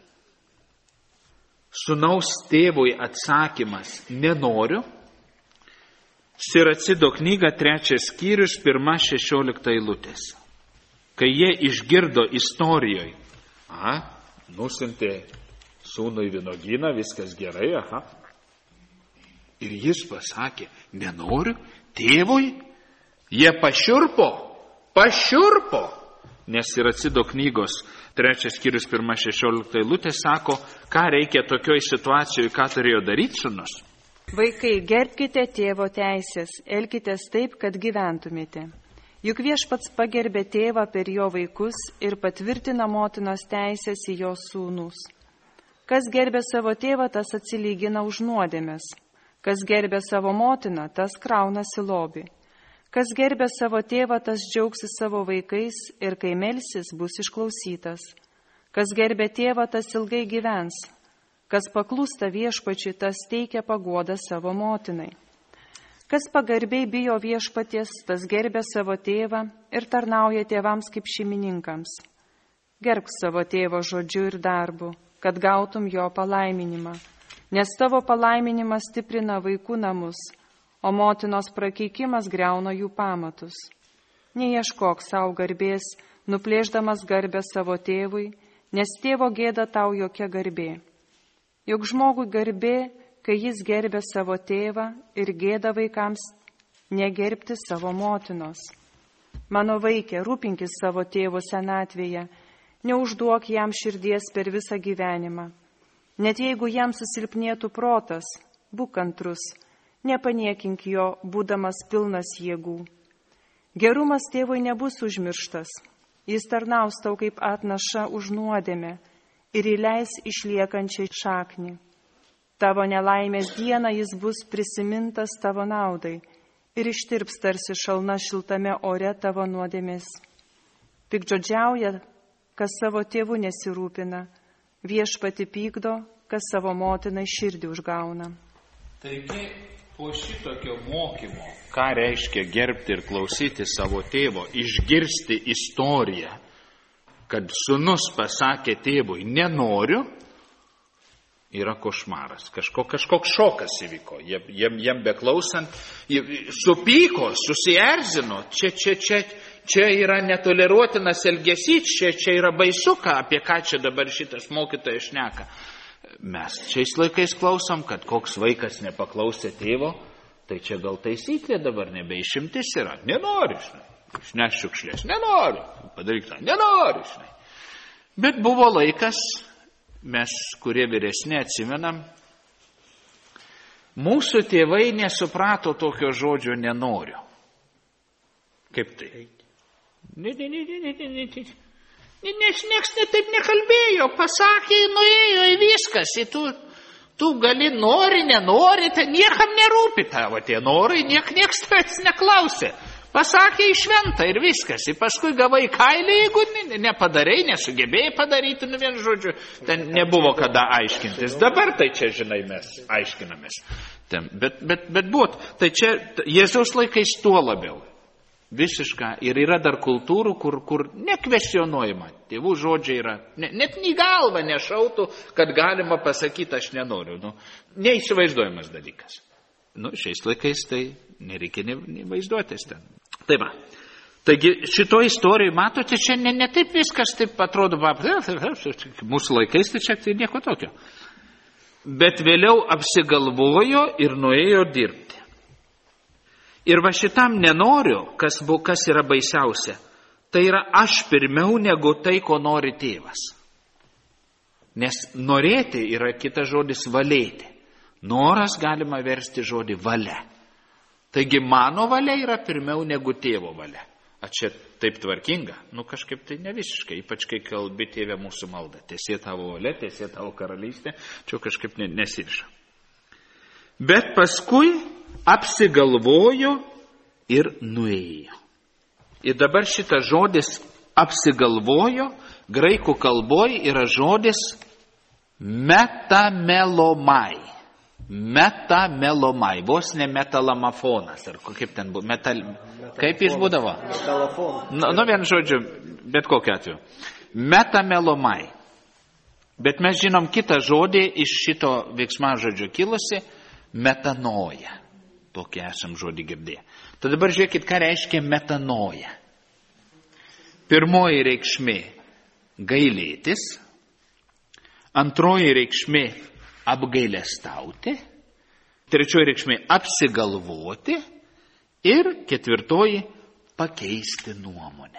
Sūnaus tėvui atsakymas nenoriu. Siracido knyga trečias skyrius, pirma šešiolikta eilutės. Kai jie išgirdo istorijoje, aha, nusintė sūnų į vynuogyną, viskas gerai, aha. Ir jis pasakė, nenoriu, tėvui. Jie pašiurpo, pašiurpo, nes Siracido knygos trečias skyrius pirma šešiolikta eilutė sako, ką reikia tokioj situacijoje, ką turėjo daryti sūnus. Vaikai, gerbkite tėvo teisės, elkitės taip, kad gyventumėte. Juk viešpats pagerbė tėvą per jo vaikus ir patvirtina motinos teisės į jo sūnus. Kas gerbė savo tėvą, tas atsilygina už nuodėmes. Kas gerbė savo motiną, tas kraunasi lobį. Kas gerbė savo tėvą, tas džiaugsis savo vaikais ir kai melsis, bus išklausytas. Kas gerbė tėvą, tas ilgai gyvens. Kas paklūsta viešpačiui, tas teikia paguodą savo motinai. Kas pagarbiai bijo viešpaties, tas gerbė savo tėvą ir tarnauja tėvams kaip šeimininkams. Gerbk savo tėvo žodžiu ir darbu, kad gautum jo palaiminimą, nes tavo palaiminimas stiprina vaikų namus, o motinos prakeikimas griauna jų pamatus. Neieškok savo garbės, nuplėždamas garbę savo tėvui, nes tėvo gėda tau jokia garbė. Juk žmogui garbė, kai jis gerbė savo tėvą ir gėda vaikams negerbti savo motinos. Mano vaikė, rūpinkis savo tėvo senatvėje, neužduok jam širdies per visą gyvenimą. Net jeigu jam susilpnėtų protas, būk kantrus, nepaniekink jo, būdamas pilnas jėgų. Gerumas tėvui nebus užmirštas, jis tarnaus tau kaip atnaša už nuodėmę ir įleis išliekančiai šaknį. Tavo nelaimės dieną jis bus prisimintas tavo naudai ir ištirps tarsi šalna šiltame ore tavo nuodėmės. Pikdžodžiauja, kas savo tėvų nesirūpina, viešpati pykdo, kas savo motinai širdį užgauna. Taigi, po šitokio mokymo, ką reiškia gerbti ir klausyti savo tėvo, išgirsti istoriją, kad sūnus pasakė tėvui, nenoriu, yra košmaras. Kažko, kažkoks šokas įvyko. Jam, jam beklausant, supyko, susierzino. Čia, čia, čia, čia yra netoleruotinas elgesys, čia, čia yra baisuka, apie ką čia dabar šitas mokytojas šneka. Mes šiais laikais klausom, kad koks vaikas nepaklausė tėvo, tai čia gal taisyklė dabar nebeišimtis yra. Nenori, žinai. Išneš šiukšlės. Nenori. Padaryk tą. Nenori, žinai. Bet buvo laikas, mes, kurie vyresni, atsimenam, mūsų tėvai nesuprato tokio žodžio nenoriu. Kaip tai? Ne, ne, ne, ne, ne, ne. Nes nieks taip nekalbėjo, pasakė, nuėjo į viskas, į tu, tu gali, nori, nenori, tai niekam nerūpi tavo tie norai, niek, nieks tavęs neklausė. Pasakė į šventą ir viskas, ir paskui gavai kailį, jeigu nepadarai, nesugebėjai padaryti, nu vien žodžiu, ten nebuvo kada aiškintis. Dabar tai čia, žinai, mes aiškinamės. Ten, bet, bet, bet būt, tai čia Jėzaus laikais tuo labiau. Visiška. Ir yra dar kultūrų, kur, kur nekvestionuojama. Tėvų žodžiai yra, ne, net į galvą nešautų, kad galima pasakyti, aš nenoriu. Nu, neįsivaizduojamas dalykas. Nu, šiais laikais tai nereikia nevaizduotis ten. Tai va. Taigi šito istorijoje, matote, čia ne, ne taip viskas taip atrodo, mūsų laikais tai čia tai nieko tokio. Bet vėliau apsigalvojo ir nuėjo dirbti. Ir va šitam nenoriu, kas, bu, kas yra baisiausia, tai yra aš pirmiau negu tai, ko nori tėvas. Nes norėti yra kitas žodis valėti. Noras galima versti žodį valia. Taigi mano valia yra pirmiau negu tėvo valia. A čia taip tvarkinga? Nu kažkaip tai ne visiškai, ypač kai kalbi tėvė mūsų maldą. Teesie tavo valia, teesie tavo karalystė, čia kažkaip nesiriša. Bet paskui apsigalvojo ir nuėjo. Ir dabar šitas žodis apsigalvojo, graikų kalboje yra žodis metamelomai. Metamelomai, vos ne metalamafonas, ar kaip ten buvo, metal... kaip jis būdavo? Nu, nu vien žodžiu, bet kokiu atveju. Metamelomai. Bet mes žinom kitą žodį iš šito veiksmažodžio kilusi, metanoja. Tokį esam žodį girdėję. Tad dabar žiūrėkit, ką reiškia metanoja. Pirmoji reikšmė gailėtis, antroji reikšmė apgailestauti, trečioji reikšmė apsigalvoti ir ketvirtoji pakeisti nuomonę.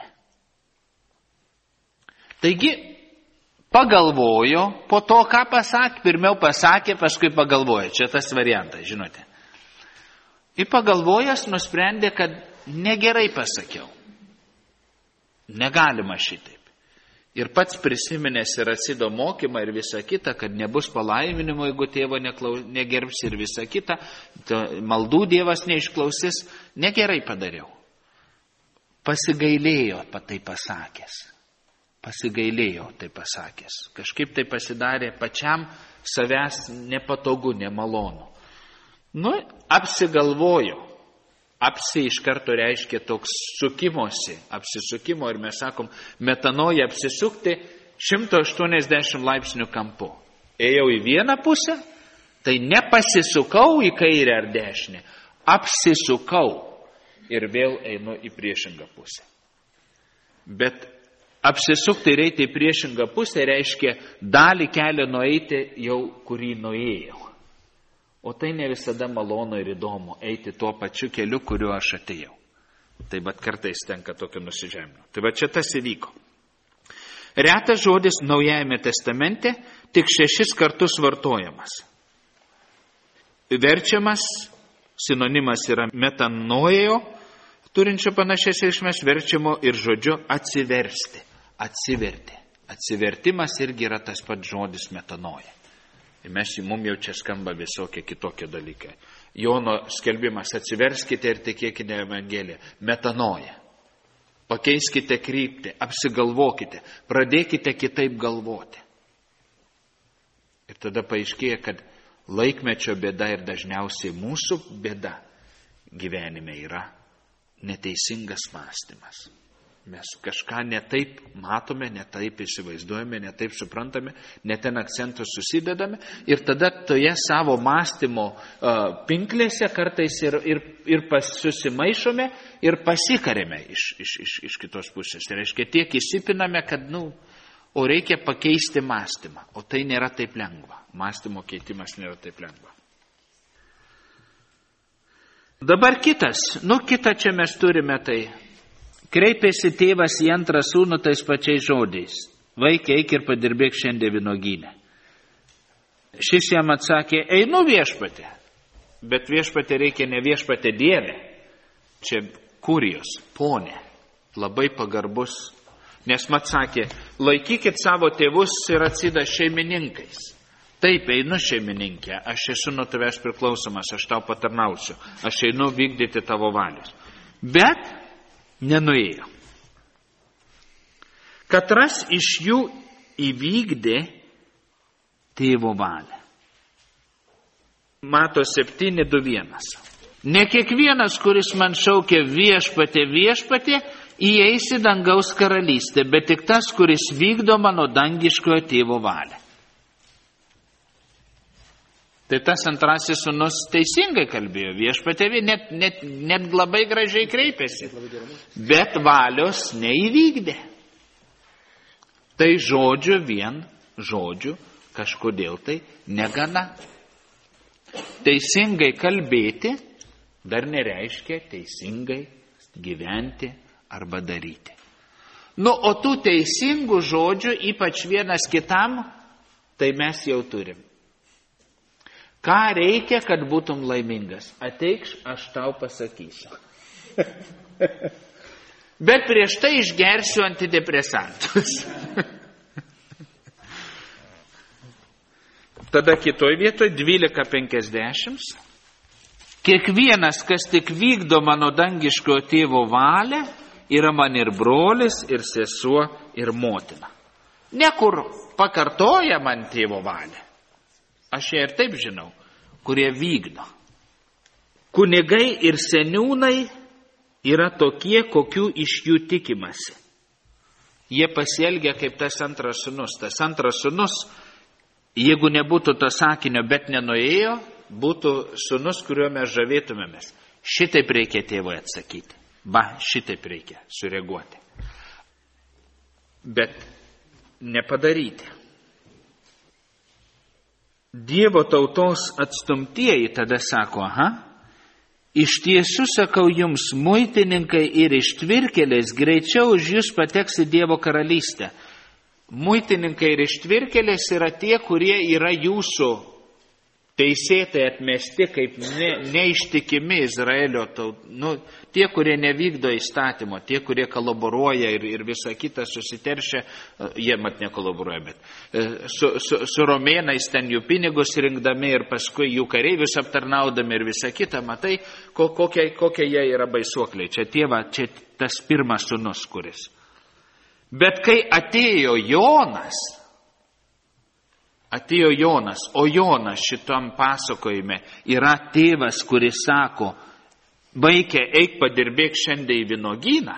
Taigi, pagalvojo, po to, ką pasakė, pirmiau pasakė, paskui pagalvojo. Čia tas variantas, žinote. Ir pagalvojęs nusprendė, kad negerai pasakiau. Negalima šitaip. Ir pats prisiminęs ir atsido mokymą ir visą kitą, kad nebus palaiminimo, jeigu tėvo negerbs ir visą kitą, maldų Dievas neišklausys, negerai padariau. Pasigailėjo tai pasakęs. Pasigailėjo tai pasakęs. Kažkaip tai pasidarė pačiam savęs nepatogu, nemalonu. Nu, apsigalvojo. Apsi iš karto reiškia toks sukimosi, apsisukimo ir mes sakom, metanoja apsisukti šimtas aštuoniasdešimt laipsnių kampu. Ėjau į vieną pusę, tai nepasisukau į kairę ar dešinę, apsisukau ir vėl einu į priešingą pusę. Bet apsisukti ir eiti į priešingą pusę reiškia dalį kelio nueiti jau, kurį nuėjau. O tai ne visada malonu ir įdomu eiti tuo pačiu keliu, kuriuo aš atėjau. Tai bet kartais tenka tokio nusižemino. Tai va čia tas įvyko. Retas žodis Naujajame testamente tik šešis kartus vartojamas. Verčiamas, sinonimas yra metanojo, turinčio panašias reikšmes, verčiamo ir žodžiu atsiversti. Atsiverti, Atsivertimas irgi yra tas pats žodis metanoja. Ir mes, mums jau čia skamba visokie kitokie dalykai. Jono skelbimas: atsiverskite ir tikėkite Evangeliją. Metanoja. Pakeiskite kryptį, apsigalvokite, pradėkite kitaip galvoti. Ir tada paaiškėja, kad laikmečio bėda ir dažniausiai mūsų bėda gyvenime yra neteisingas mąstymas. Mes kažką netaip matome, netaip įsivaizduojame, netaip suprantame, neten akcentus susidedame ir tada toje savo mąstymo uh, pinklėse kartais ir, ir, ir pas, susimaišome ir pasikarėme iš, iš, iš, iš kitos pusės. Tai reiškia, tiek įsipiname, kad, nu, o reikia pakeisti mąstymą, o tai nėra taip lengva. Mąstymo keitimas nėra taip lengva. Dabar kitas, nu kitą čia mes turime, tai kreipėsi tėvas į antrą sūnų tais pačiais žodžiais: vaikai, eik ir padirbėk šiandien vynuogyne. Šis jam atsakė: einu viešpatė. Bet viešpatė reikia ne viešpatė Dieve, čia kurijos, ponė, labai pagarbus. Nes mat sakė: laikykit savo tėvus ir atsida šeimininkais. Taip, einu šeimininkė, aš esu nuo tavęs priklausomas, aš tau patarnausiu, aš einu vykdyti tavo valios. Bet nenuėjo. Katras iš jų įvykdė tėvo valią. Mato septyni du vienas. Ne kiekvienas, kuris man šaukia viešpatė, viešpatė, įeis į dangaus karalystę, bet tik tas, kuris vykdo mano dangiškojo tėvo valią. Tai tas antrasis sūnus teisingai kalbėjo, viešpatė, net, net, net labai gražiai kreipėsi, bet valios neįvykdė. Tai žodžiu vien, žodžiu, kažkodėl tai negana. Teisingai kalbėti dar nereiškia teisingai gyventi arba daryti. Nu, o tų teisingų žodžių, ypač vienas kitam, tai mes jau turim. Ką reikia, kad būtum laimingas? Ateikš, aš tau pasakysiu. Bet prieš tai išgersiu antidepresantus. Tada kitoj vietoj dvylika penkiasdešimt. Kiekvienas, kas tik vykdo mano dangiškojo tėvo valią, yra man ir brolis, ir sesuo, ir motina. Nekur pakartoja man tėvo valią. Aš ją ir taip žinau, kurie vykdo. Kunigai ir seniūnai yra tokie, kokių iš jų tikimasi. Jie pasielgia kaip tas antras sūnus. Tas antras sūnus, jeigu nebūtų to sakinio, bet nenuėjo, būtų sūnus, kuriuo mes žavėtumėmės. Šitaip reikia tėvui atsakyti. Ba, šitaip reikia sureaguoti. Bet nepadaryti. Dievo tautos atstumtieji tada sako: aha, iš tiesų sakau jums, muitininkai ir ištvirkėlės greičiau už jūs pateks į Dievo karalystę. Muitininkai ir ištvirkėlės yra tie, kurie yra jūsų teisėtai atmesti kaip ne, neištikimi Izraelio tautų. Nu, tie, kurie nevykdo įstatymo, tie, kurie kolaboruoja ir, ir visą kitą susiteršia, jie mat nekolaboruoja, bet su, su, su romėnais ten jų pinigus rinkdami ir paskui jų kareivius aptarnaudami ir visą kitą, matai, ko, kokie, kokie jie yra baisuokliai. Čia tėva, čia tas pirmas sūnus, kuris. Bet kai atėjo Jonas, Atėjo Jonas, o Jonas šitam pasakojime yra tėvas, kuris sako: vaikė, eik padirbėk šiandien į vynuogyną.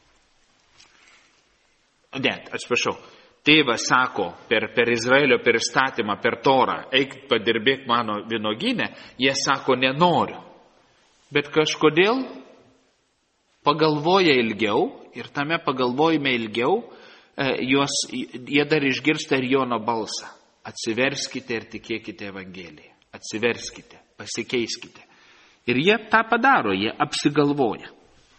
Ne, atsiprašau, tėvas sako per, per Izraelio per įstatymą, per Torą, eik padirbėk mano vynuogyne, jie sako: nenoriu. Bet kažkodėl pagalvoja ilgiau ir tame pagalvojime ilgiau juos, jie dar išgirsta ir Jono balsą. Atsiverskite ir tikėkite Evangeliją. Atsiverskite, pasikeiskite. Ir jie tą padaro, jie apsigalvoja.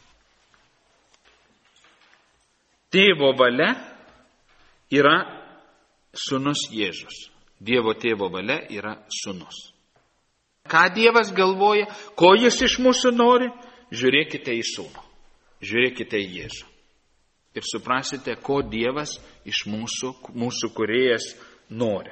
Tėvo valia yra sūnus Jėzus. Dievo tėvo valia yra sūnus. Ką Dievas galvoja, ko jis iš mūsų nori? Žiūrėkite į sūnų. Žiūrėkite į Jėzų. ir suprasite, ko Dievas iš mūsų, mūsų kūrėjas nori.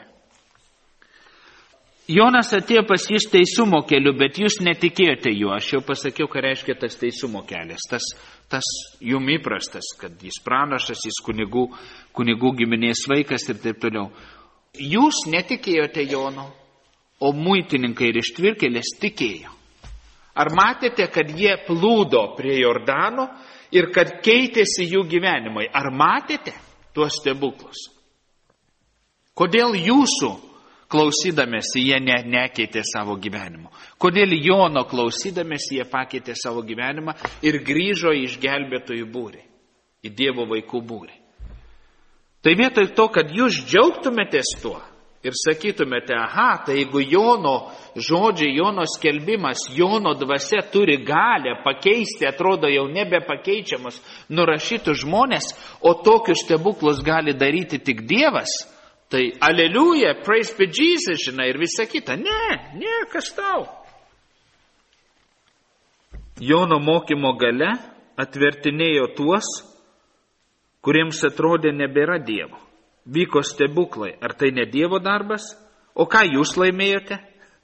Jonas atėjo pas jūs teisumo keliu, bet jūs netikėjote juo. Aš jau pasakiau, ką reiškia tas teisumo kelias. Tas, tas jum įprastas, kad jis pranašas, jis kunigų, kunigų giminės vaikas ir taip toliau. Jūs netikėjote Jono, o muitininkai ir ištvirkėlės tikėjo. Ar matėte, kad jie plūdo prie Jordano ir kad keitėsi jų gyvenimai? Ar matėte tuos stebuklus? Kodėl jūsų klausydamėsi jie ne, nekeitė savo gyvenimo? Kodėl Jono klausydamėsi jie pakeitė savo gyvenimą ir grįžo į išgelbėtojų būrį, į Dievo vaikų būrį? Tai vietoj to, kad jūs džiaugtumėtės tuo ir sakytumėte, aha, tai jeigu Jono žodžiai, Jono skelbimas, Jono dvasia turi galę pakeisti, atrodo jau nebepakeičiamus, nurašytus žmonės, o tokius stebuklus gali daryti tik Dievas, tai aleliuja, praise be Jesus, žinai, ir visa kita. Ne, ne, kas tau. Jono mokymo gale atvertinėjo tuos, kuriems atrodė nebėra Dievo. Vyko stebuklai. Ar tai ne Dievo darbas? O ką jūs laimėjote?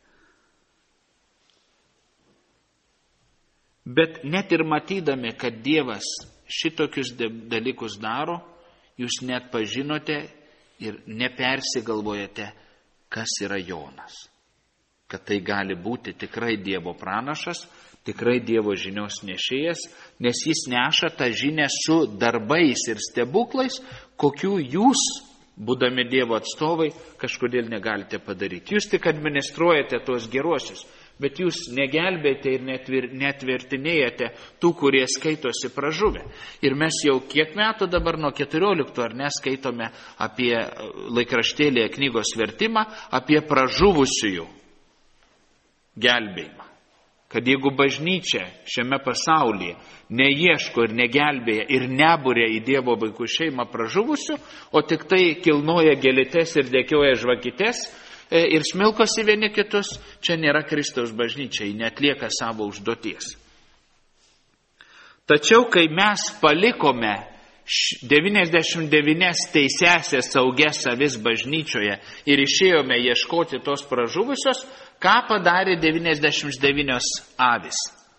Bet net ir matydami, kad Dievas šitokius dalykus daro, jūs net pažinote ir nepersigalvojate, kas yra Jonas. Kad tai gali būti tikrai Dievo pranašas, tikrai Dievo žinios nešėjas, nes jis neša tą žinią su darbais ir stebuklais, kokių jūs, būdami Dievo atstovai, kažkodėl negalite padaryti. Jūs tik administruojate tuos geruosius, bet jūs negelbėte ir netvir, netvertinėjate tų, kurie skaitosi pražuvę. Ir mes jau kiek metų dabar nuo keturioliktų ar neskaitome apie laikraštėlėje knygos vertimą, apie pražuvusiųjų gelbėjimą. Kad jeigu bažnyčia šiame pasaulyje neieško ir negelbėja ir nebūrė į Dievo vaikų šeimą pražuvusių, o tik tai kilnoja gėlytes ir dėkioja žvakytes ir smilkosi vieni kitus, čia nėra Kristaus bažnyčia, ji netlieka savo užduoties. Tačiau, kai mes palikome devyniasdešimt devynias teisėsias saugias avis bažnyčioje ir išėjome ieškoti tos pražuvusios, ką padarė devyniasdešimt devynios avis?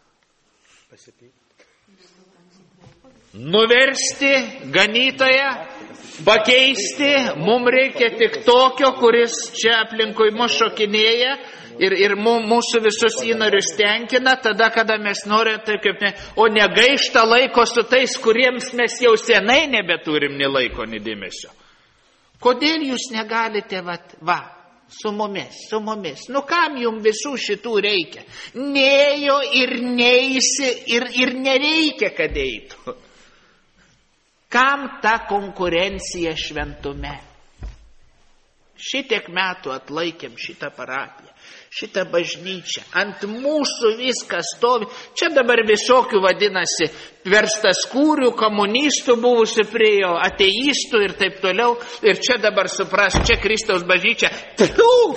Nuversti ganytoją, pakeisti, mums reikia tik tokio, kuris čia aplinkui mus šokinėja ir, ir mūsų visus įnorius tenkina, tada, kada mes norime, taip kaip ne, o negaišta laiko su tais, kuriems mes jau senai nebeturim ni laiko, ni dėmesio. Kodėl jūs negalite, vat, va, su mumis, su mumis, nu kam jums visų šitų reikia? Nėjo ir neisi ir, ir nereikia, kad eitų. Kam ta konkurencija šventume? Šitiek metų atlaikėm šitą parapiją, šitą bažnyčią, ant mūsų viskas stovi. Čia dabar visokių vadinasi verstaskūrių, komunistų buvusių priejo, ateistų ir taip toliau. Ir čia dabar supras, čia Kristaus bažnyčia. Tliu!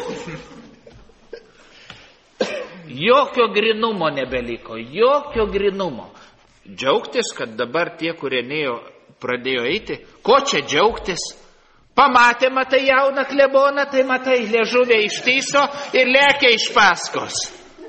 Jokio grinumo nebeliko, jokio grinumo. Džiaugtis, kad dabar tie, kurie nėjo, pradėjo eiti, ko čia džiaugtis? Pamatė, matai jauną kleboną, tai matai, liežuvė ištįso ir lėkia iš paskos.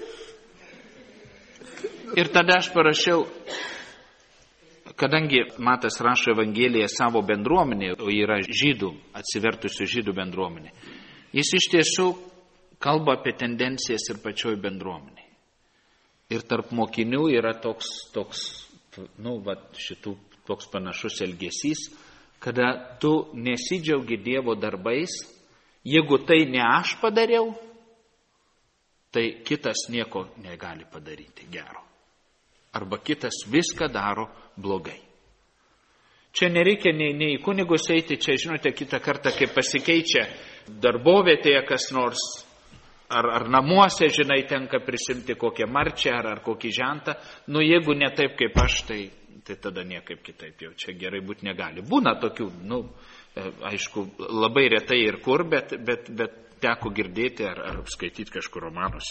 Ir tada aš parašiau, kadangi Matas rašo Evangeliją savo bendruomenė, o yra žydų, atsivertusių žydų bendruomenė, jis iš tiesų kalba apie tendencijas ir pačioj bendruomenė. Ir tarp mokinių yra toks, toks nu, va, šitų toks panašus elgesys, kada tu nesidžiaugi Dievo darbais, jeigu tai ne aš padariau, tai kitas nieko negali padaryti gero. Arba kitas viską daro blogai. Čia nereikia nei, nei į kunigus eiti, čia žinote, kitą kartą, kai pasikeičia darbovietėje kas nors, ar, ar namuose, žinai, tenka prisimti kokią marčią ar, ar kokį žentą, nu jeigu ne taip kaip aš, tai tai tada niekaip kitaip jau čia gerai būti negali. Būna tokių, nu, aišku, labai retai ir kur, bet, bet, bet teko girdėti ar, ar skaityti kažkur romanuose.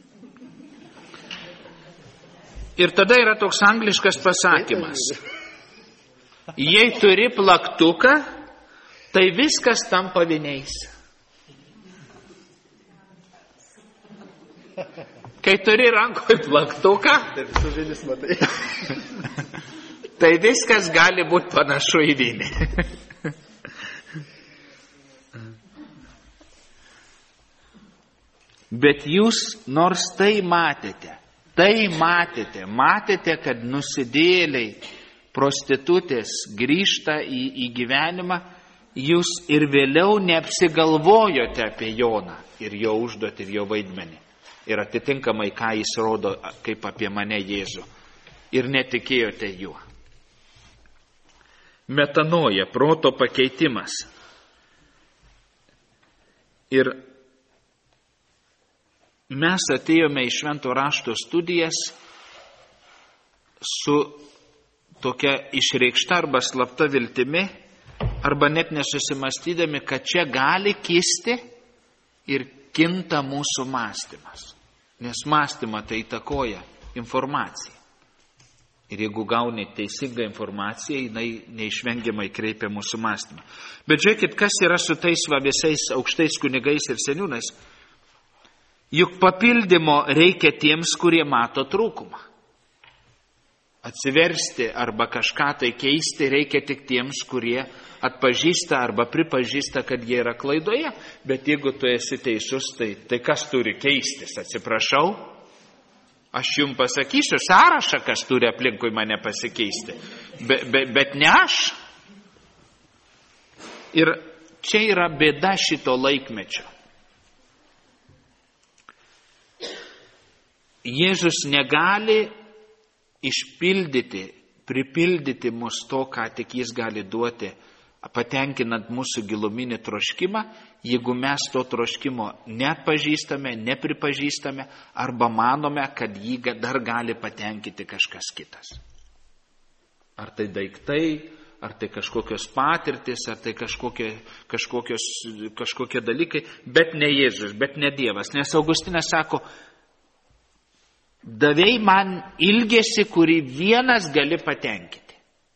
Ir tada yra toks angliškas pasakymas. Jei turi plaktuką, tai viskas tampa viniais. Kai turi rankoje plaktuką, tai viskas gali būti panašu į vinį. Bet jūs nors tai matėte, tai matėte, matėte, kad nusidėliai, prostitutės grįžta į, į gyvenimą, jūs ir vėliau neapsigalvojote apie Joną ir jo užduotį ir jo vaidmenį. Ir atitinkamai, ką jis rodo, kaip apie mane Jėzų. Ir netikėjote juo. Metanoja, proto pakeitimas. Ir mes atėjome į Švento rašto studijas su tokia išreikšta arba slapta viltimi, arba net nesusimastydami, kad čia gali kisti ir kinta mūsų mąstymas. Nes mąstymą tai įtakoja informacija. Ir jeigu gauni teisingą informaciją, jinai neišvengiamai kreipia mūsų mąstymą. Bet žiūrėkit, kas yra su tais va visais aukštais kunigais ir seniūnais. Juk papildymo reikia tiems, kurie mato trūkumą. Atsiversti arba kažką tai keisti reikia tik tiems, kurie atpažįsta arba pripažįsta, kad jie yra klaidoje. Bet jeigu tu esi teisus, tai, tai kas turi keistis? Atsiprašau, aš jums pasakysiu sąrašą, kas turi aplinkui mane pasikeisti. Be, be, bet ne aš. Ir čia yra bėda šito laikmečio. Jėzus negali išpildyti, pripildyti mus to, ką tik jis gali duoti, patenkinant mūsų giluminį troškimą, jeigu mes to troškimo neatpažįstame, nepripažįstame arba manome, kad jį dar gali patenkinti kažkas kitas. Ar tai daiktai, ar tai kažkokios patirtis, ar tai kažkokie, kažkokios, kažkokie dalykai, bet ne Jėzus, bet ne Dievas. Nes Augustinas sako, davei man ilgesį, kurį vienas gali patenkinti.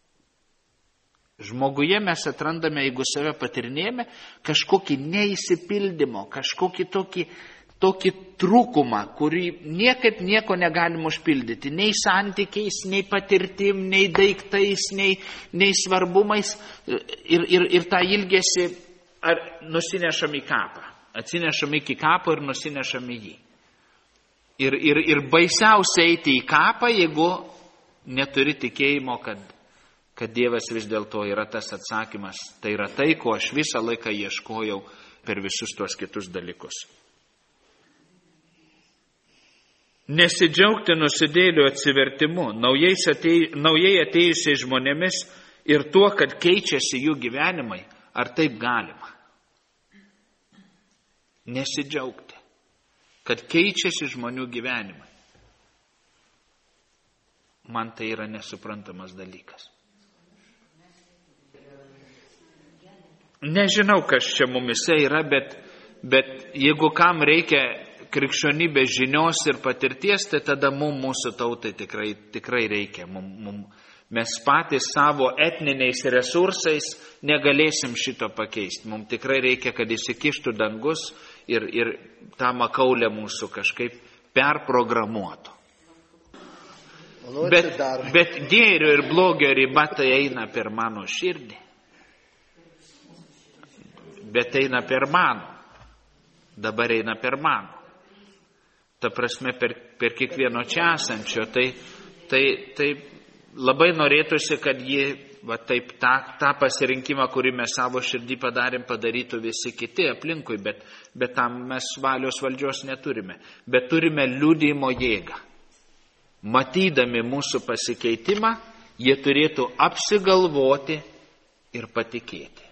Žmoguje mes atrandame, jeigu save patirinėjame, kažkokį neįsipildymo, kažkokį tokį, tokį trūkumą, kurį niekaip nieko negalim užpildyti. Nei santykiais, nei patirtim, nei daiktais, nei, nei svarbumais. Ir, ir, ir tą ilgesį ar nusinešam į kapą. Atsinešam iki kapo ir nusinešam į jį. Ir, ir, ir baisiausia eiti į kapą, jeigu neturi tikėjimo, kad, kad Dievas vis dėlto yra tas atsakymas. Tai yra tai, ko aš visą laiką ieškojau per visus tuos kitus dalykus. Nesidžiaugti nusidėlių atsivertimu, atėj, naujai atėjusiais žmonėmis ir tuo, kad keičiasi jų gyvenimai. Ar taip galima? Nesidžiaugti, kad keičiasi žmonių gyvenimai. Man tai yra nesuprantamas dalykas. Nežinau, kas čia mumise yra, bet, bet jeigu kam reikia krikščionybės žinios ir patirties, tai tada mums, mūsų tautai tikrai, tikrai reikia. Mum, mum, mes patys savo etniniais resursais negalėsim šito pakeisti. Mums tikrai reikia, kad įsikištų dangus ir, ir tą makaulę mūsų kažkaip perprogramuotų. Bet, bet gėrio ir blogio riba tai eina per mano širdį. Bet eina per mano. Dabar eina per mano. Ta prasme, per, per kiekvieno čia esančio. Tai, tai, tai labai norėtųsi, kad jie va, taip, tą, tą pasirinkimą, kurį mes savo širdį padarėm, padarytų visi kiti aplinkui. Bet, bet tam mes valios valdžios neturime. Bet turime liudijimo jėgą. Matydami mūsų pasikeitimą, jie turėtų apsigalvoti ir patikėti.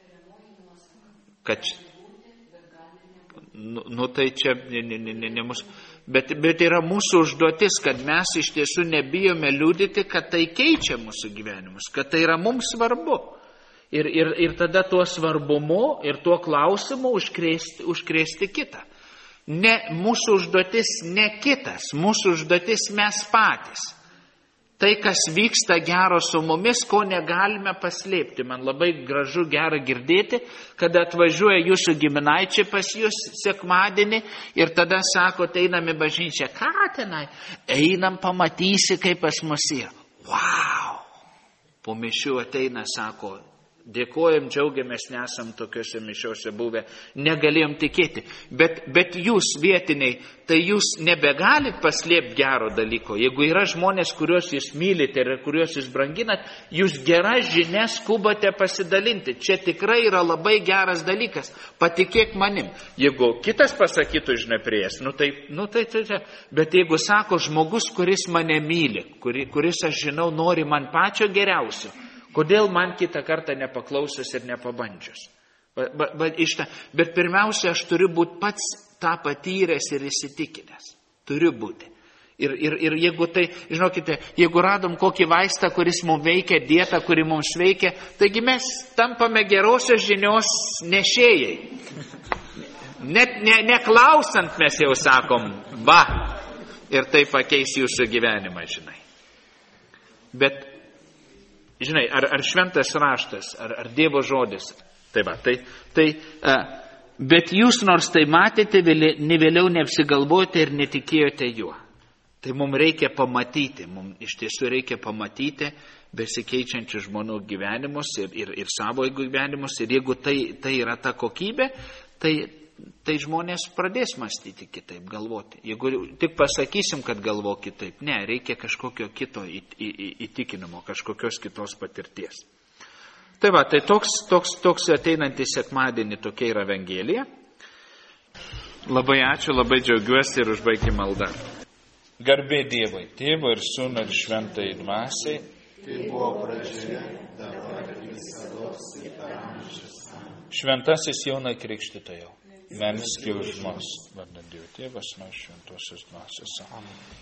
Kad, nu, nu tai čia ne, ne, ne, ne mūsų, bet, bet yra mūsų užduotis, kad mes iš tiesų nebijome liudyti, kad tai keičia mūsų gyvenimus, kad tai yra mums svarbu. Ir, ir, ir tada tuo svarbumu ir tuo klausimu užkrėsti, užkrėsti kitą. Ne, mūsų užduotis ne kitas, mūsų užduotis mes patys. tai, kas vyksta gero su mumis, ko negalime paslėpti. Man labai gražu, gera girdėti, kada atvažiuoja jūsų giminaičiai pas jūs sekmadienį ir tada sako, tai einam į bažnyčią. Ką tenai? Einam, pamatysi, kaip pas mus yra. Wow! Po mišių ateina, sako, dėkojam, džiaugiamės, nesam tokiuose mišiuose buvę, negalėjom tikėti. Bet, bet jūs vietiniai, tai jūs nebegalit paslėpti gero dalyko. Jeigu yra žmonės, kuriuos jūs mylite ir kuriuos jūs branginat, jūs geras žinias skubate pasidalinti. Čia tikrai yra labai geras dalykas. Patikėk manim. Jeigu kitas pasakytų, žinai, prieės, nu tai, nu tai, tai, tai. Bet jeigu sako žmogus, kuris mane myli, kuri, kuris aš žinau, nori man pačio geriausio, kodėl man kitą kartą nepaklausius ir nepabandžius? Ba, ba, ba, išta, bet pirmiausia, aš turiu būti pats tą patyręs ir įsitikinęs. Turiu būti. Ir, ir, ir jeigu tai, žinokite, jeigu radom kokį vaistą, kuris mums veikia, dietą, kuri mums veikia, taigi mes tampame gerosios žinios nešėjai. Net ne, neklausant mes jau sakom, va, ir tai pakeis jūsų gyvenimą, žinai. Bet žinai, ar, ar šventas raštas, ar, ar Dievo žodis. Tai va, tai, tai, a, bet jūs nors tai matėte, ne vėliau neapsigalvojate ir netikėjote juo. Tai mums reikia pamatyti, mums iš tiesų reikia pamatyti besikeičiančių žmonių gyvenimus ir, ir, ir savo gyvenimus. Ir jeigu tai, tai yra ta kokybė, tai, tai žmonės pradės mąstyti kitaip, galvoti. Jeigu tik pasakysim, kad galvo kitaip, ne, reikia kažkokio kito įtikinimo, kažkokios kitos patirties. Tai va, tai toks, toks, toks ateinantį sekmadienį tokia yra Evangelija. Labai ačiū, labai džiaugiuosi ir užbaigti maldą. Garbė Dievui, Tėvui ir Sūnui ir Šventai Dvasiai. Tai buvo pradžioje, dabar ir visados ir per amžius. Šventasis Jonai Krikštytojau, melski už mus, vardan Dievo Tėvas, nuo Šventosios Dvasios. Amen.